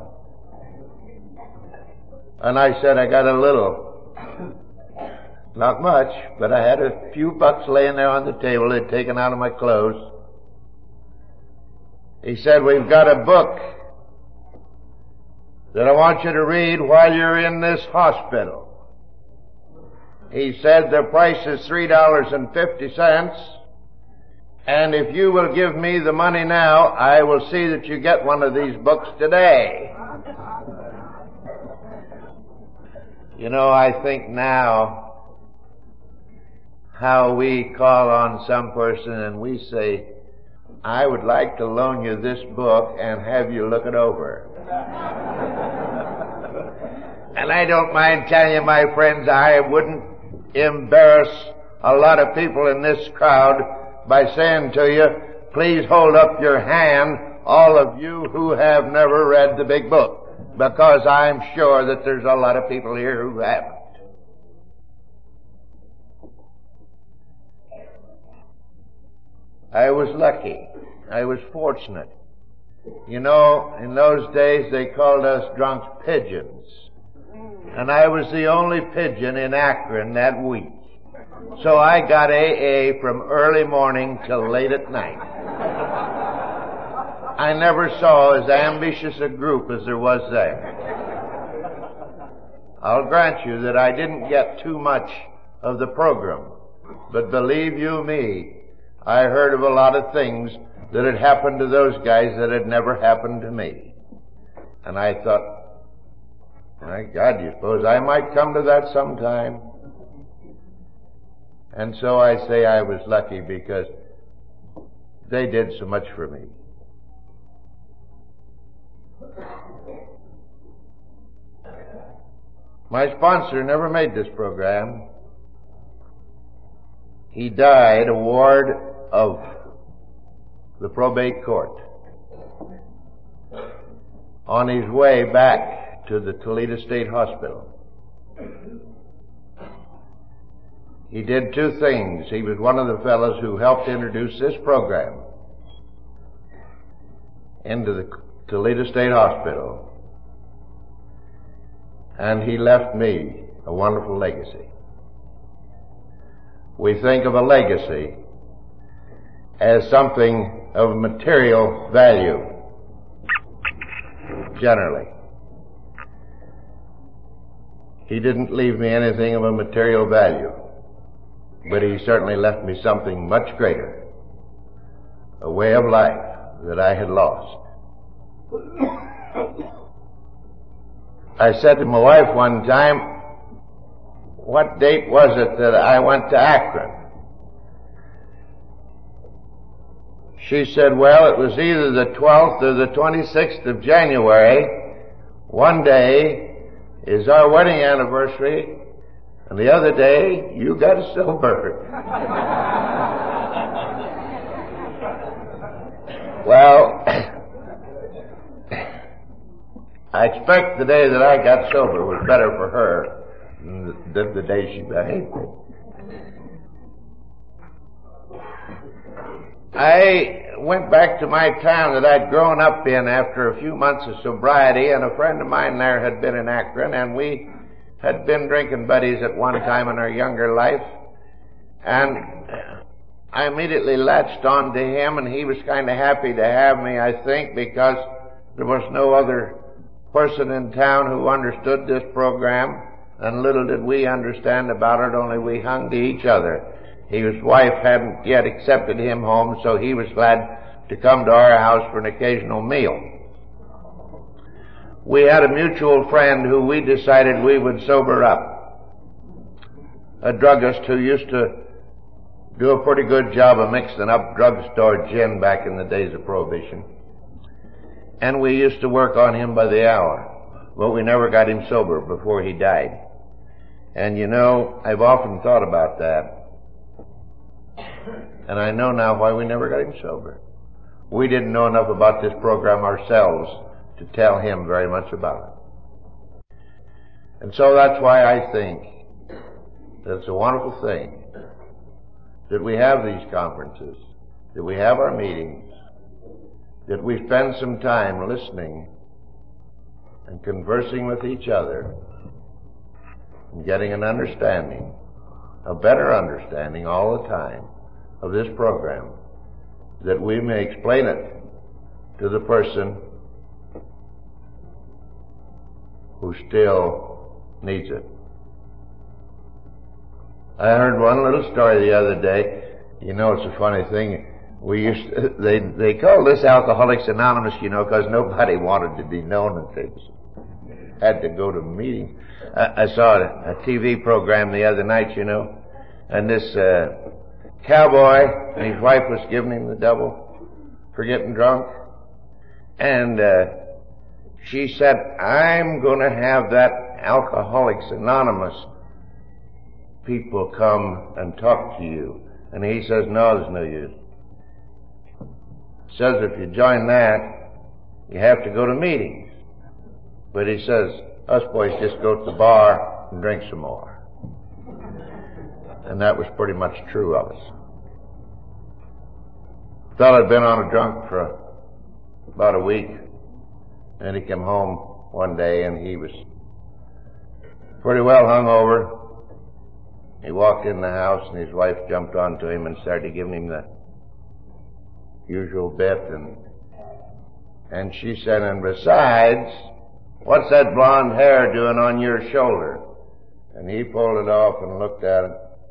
And I said, I got a little. Not much, but I had a few bucks laying there on the table they'd taken out of my clothes. He said, we've got a book that I want you to read while you're in this hospital. He said, the price is $3.50, and if you will give me the money now, I will see that you get one of these books today. You know, I think now how we call on some person and we say, I would like to loan you this book and have you look it over. And I don't mind telling you, my friends, I wouldn't embarrass a lot of people in this crowd by saying to you, please hold up your hand, all of you who have never read the big book, because I'm sure that there's a lot of people here who haven't. I was lucky. I was fortunate. You know, in those days they called us drunks pigeons. And I was the only pigeon in Akron that week. So I got AA from early morning till late at night. I never saw as ambitious a group as there was there. I'll grant you that I didn't get too much of the program. But believe you me, I heard of a lot of things that had happened to those guys that had never happened to me. And I thought, my God, do you suppose I might come to that sometime? And so I say I was lucky because they did so much for me. My sponsor never made this program. He died a ward of the probate court on his way back to the Toledo State Hospital. He did two things. He was one of the fellows who helped introduce this program into the Toledo State Hospital. And he left me a wonderful legacy. We think of a legacy as something of material value, generally. He didn't leave me anything of a material value, but he certainly left me something much greater, a way of life that I had lost. I said to my wife one time, what date was it that I went to Akron? She said, well, it was either the 12th or the 26th of January. One day is our wedding anniversary, and the other day you got a silver. Well, I expect the day that I got silver was better for her than the day she behaved me. I went back to my town that I'd grown up in after a few months of sobriety, and a friend of mine there had been in Akron, and we had been drinking buddies at one time in our younger life. And I immediately latched on to him, and he was kind of happy to have me, I think, because there was no other person in town who understood this program, and little did we understand about it, only we hung to each other. His wife hadn't yet accepted him home, so he was glad to come to our house for an occasional meal. We had a mutual friend who we decided we would sober up, a druggist who used to do a pretty good job of mixing up drugstore gin back in the days of Prohibition. And we used to work on him by the hour, but we never got him sober before he died. And you know, I've often thought about that. And I know now why we never got him sober. We didn't know enough about this program ourselves to tell him very much about it. And so that's why I think that it's a wonderful thing that we have these conferences, that we have our meetings, that we spend some time listening and conversing with each other and getting an understanding, a better understanding all the time of this program, that we may explain it to the person who still needs it. I heard one little story the other day. You know, it's a funny thing. They called this Alcoholics Anonymous, you know, because nobody wanted to be known that they had to go to meetings. I saw a TV program the other night, you know, and this cowboy and his wife was giving him the devil for getting drunk. And she said, I'm going to have that Alcoholics Anonymous people come and talk to you. And he says, no, there's no use. Says if you join that, you have to go to meetings. But he says, us boys just go to the bar and drink some more. And that was pretty much true of us. The fellow had been on a drunk for about a week, and he came home one day and he was pretty well hung over. He walked in the house and his wife jumped onto him and started giving him the usual bit, and she said, and besides, what's that blonde hair doing on your shoulder? And he pulled it off and looked at it.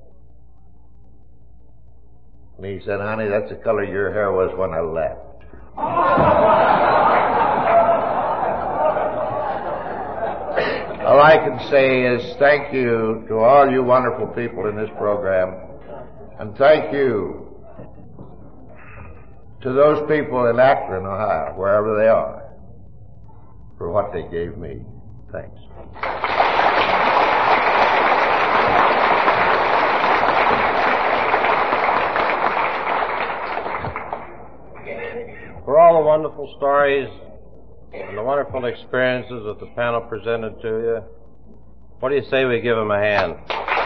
And he said, honey, that's the color your hair was when I left. All I can say is thank you to all you wonderful people in this program, and thank you to those people in Akron, Ohio, wherever they are, for what they gave me. Thanks. For all the wonderful stories and the wonderful experiences that the panel presented to you, what do you say we give them a hand?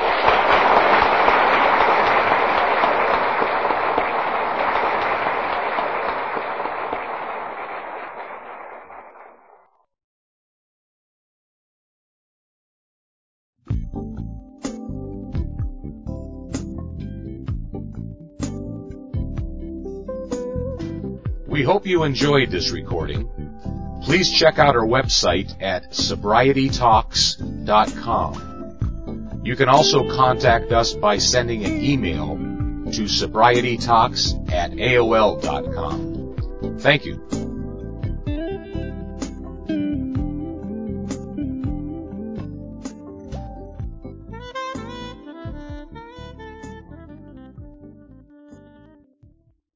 We hope you enjoyed this recording. Please check out our website at sobrietytalks.com. You can also contact us by sending an email to sobrietytalks@aol.com. Thank you.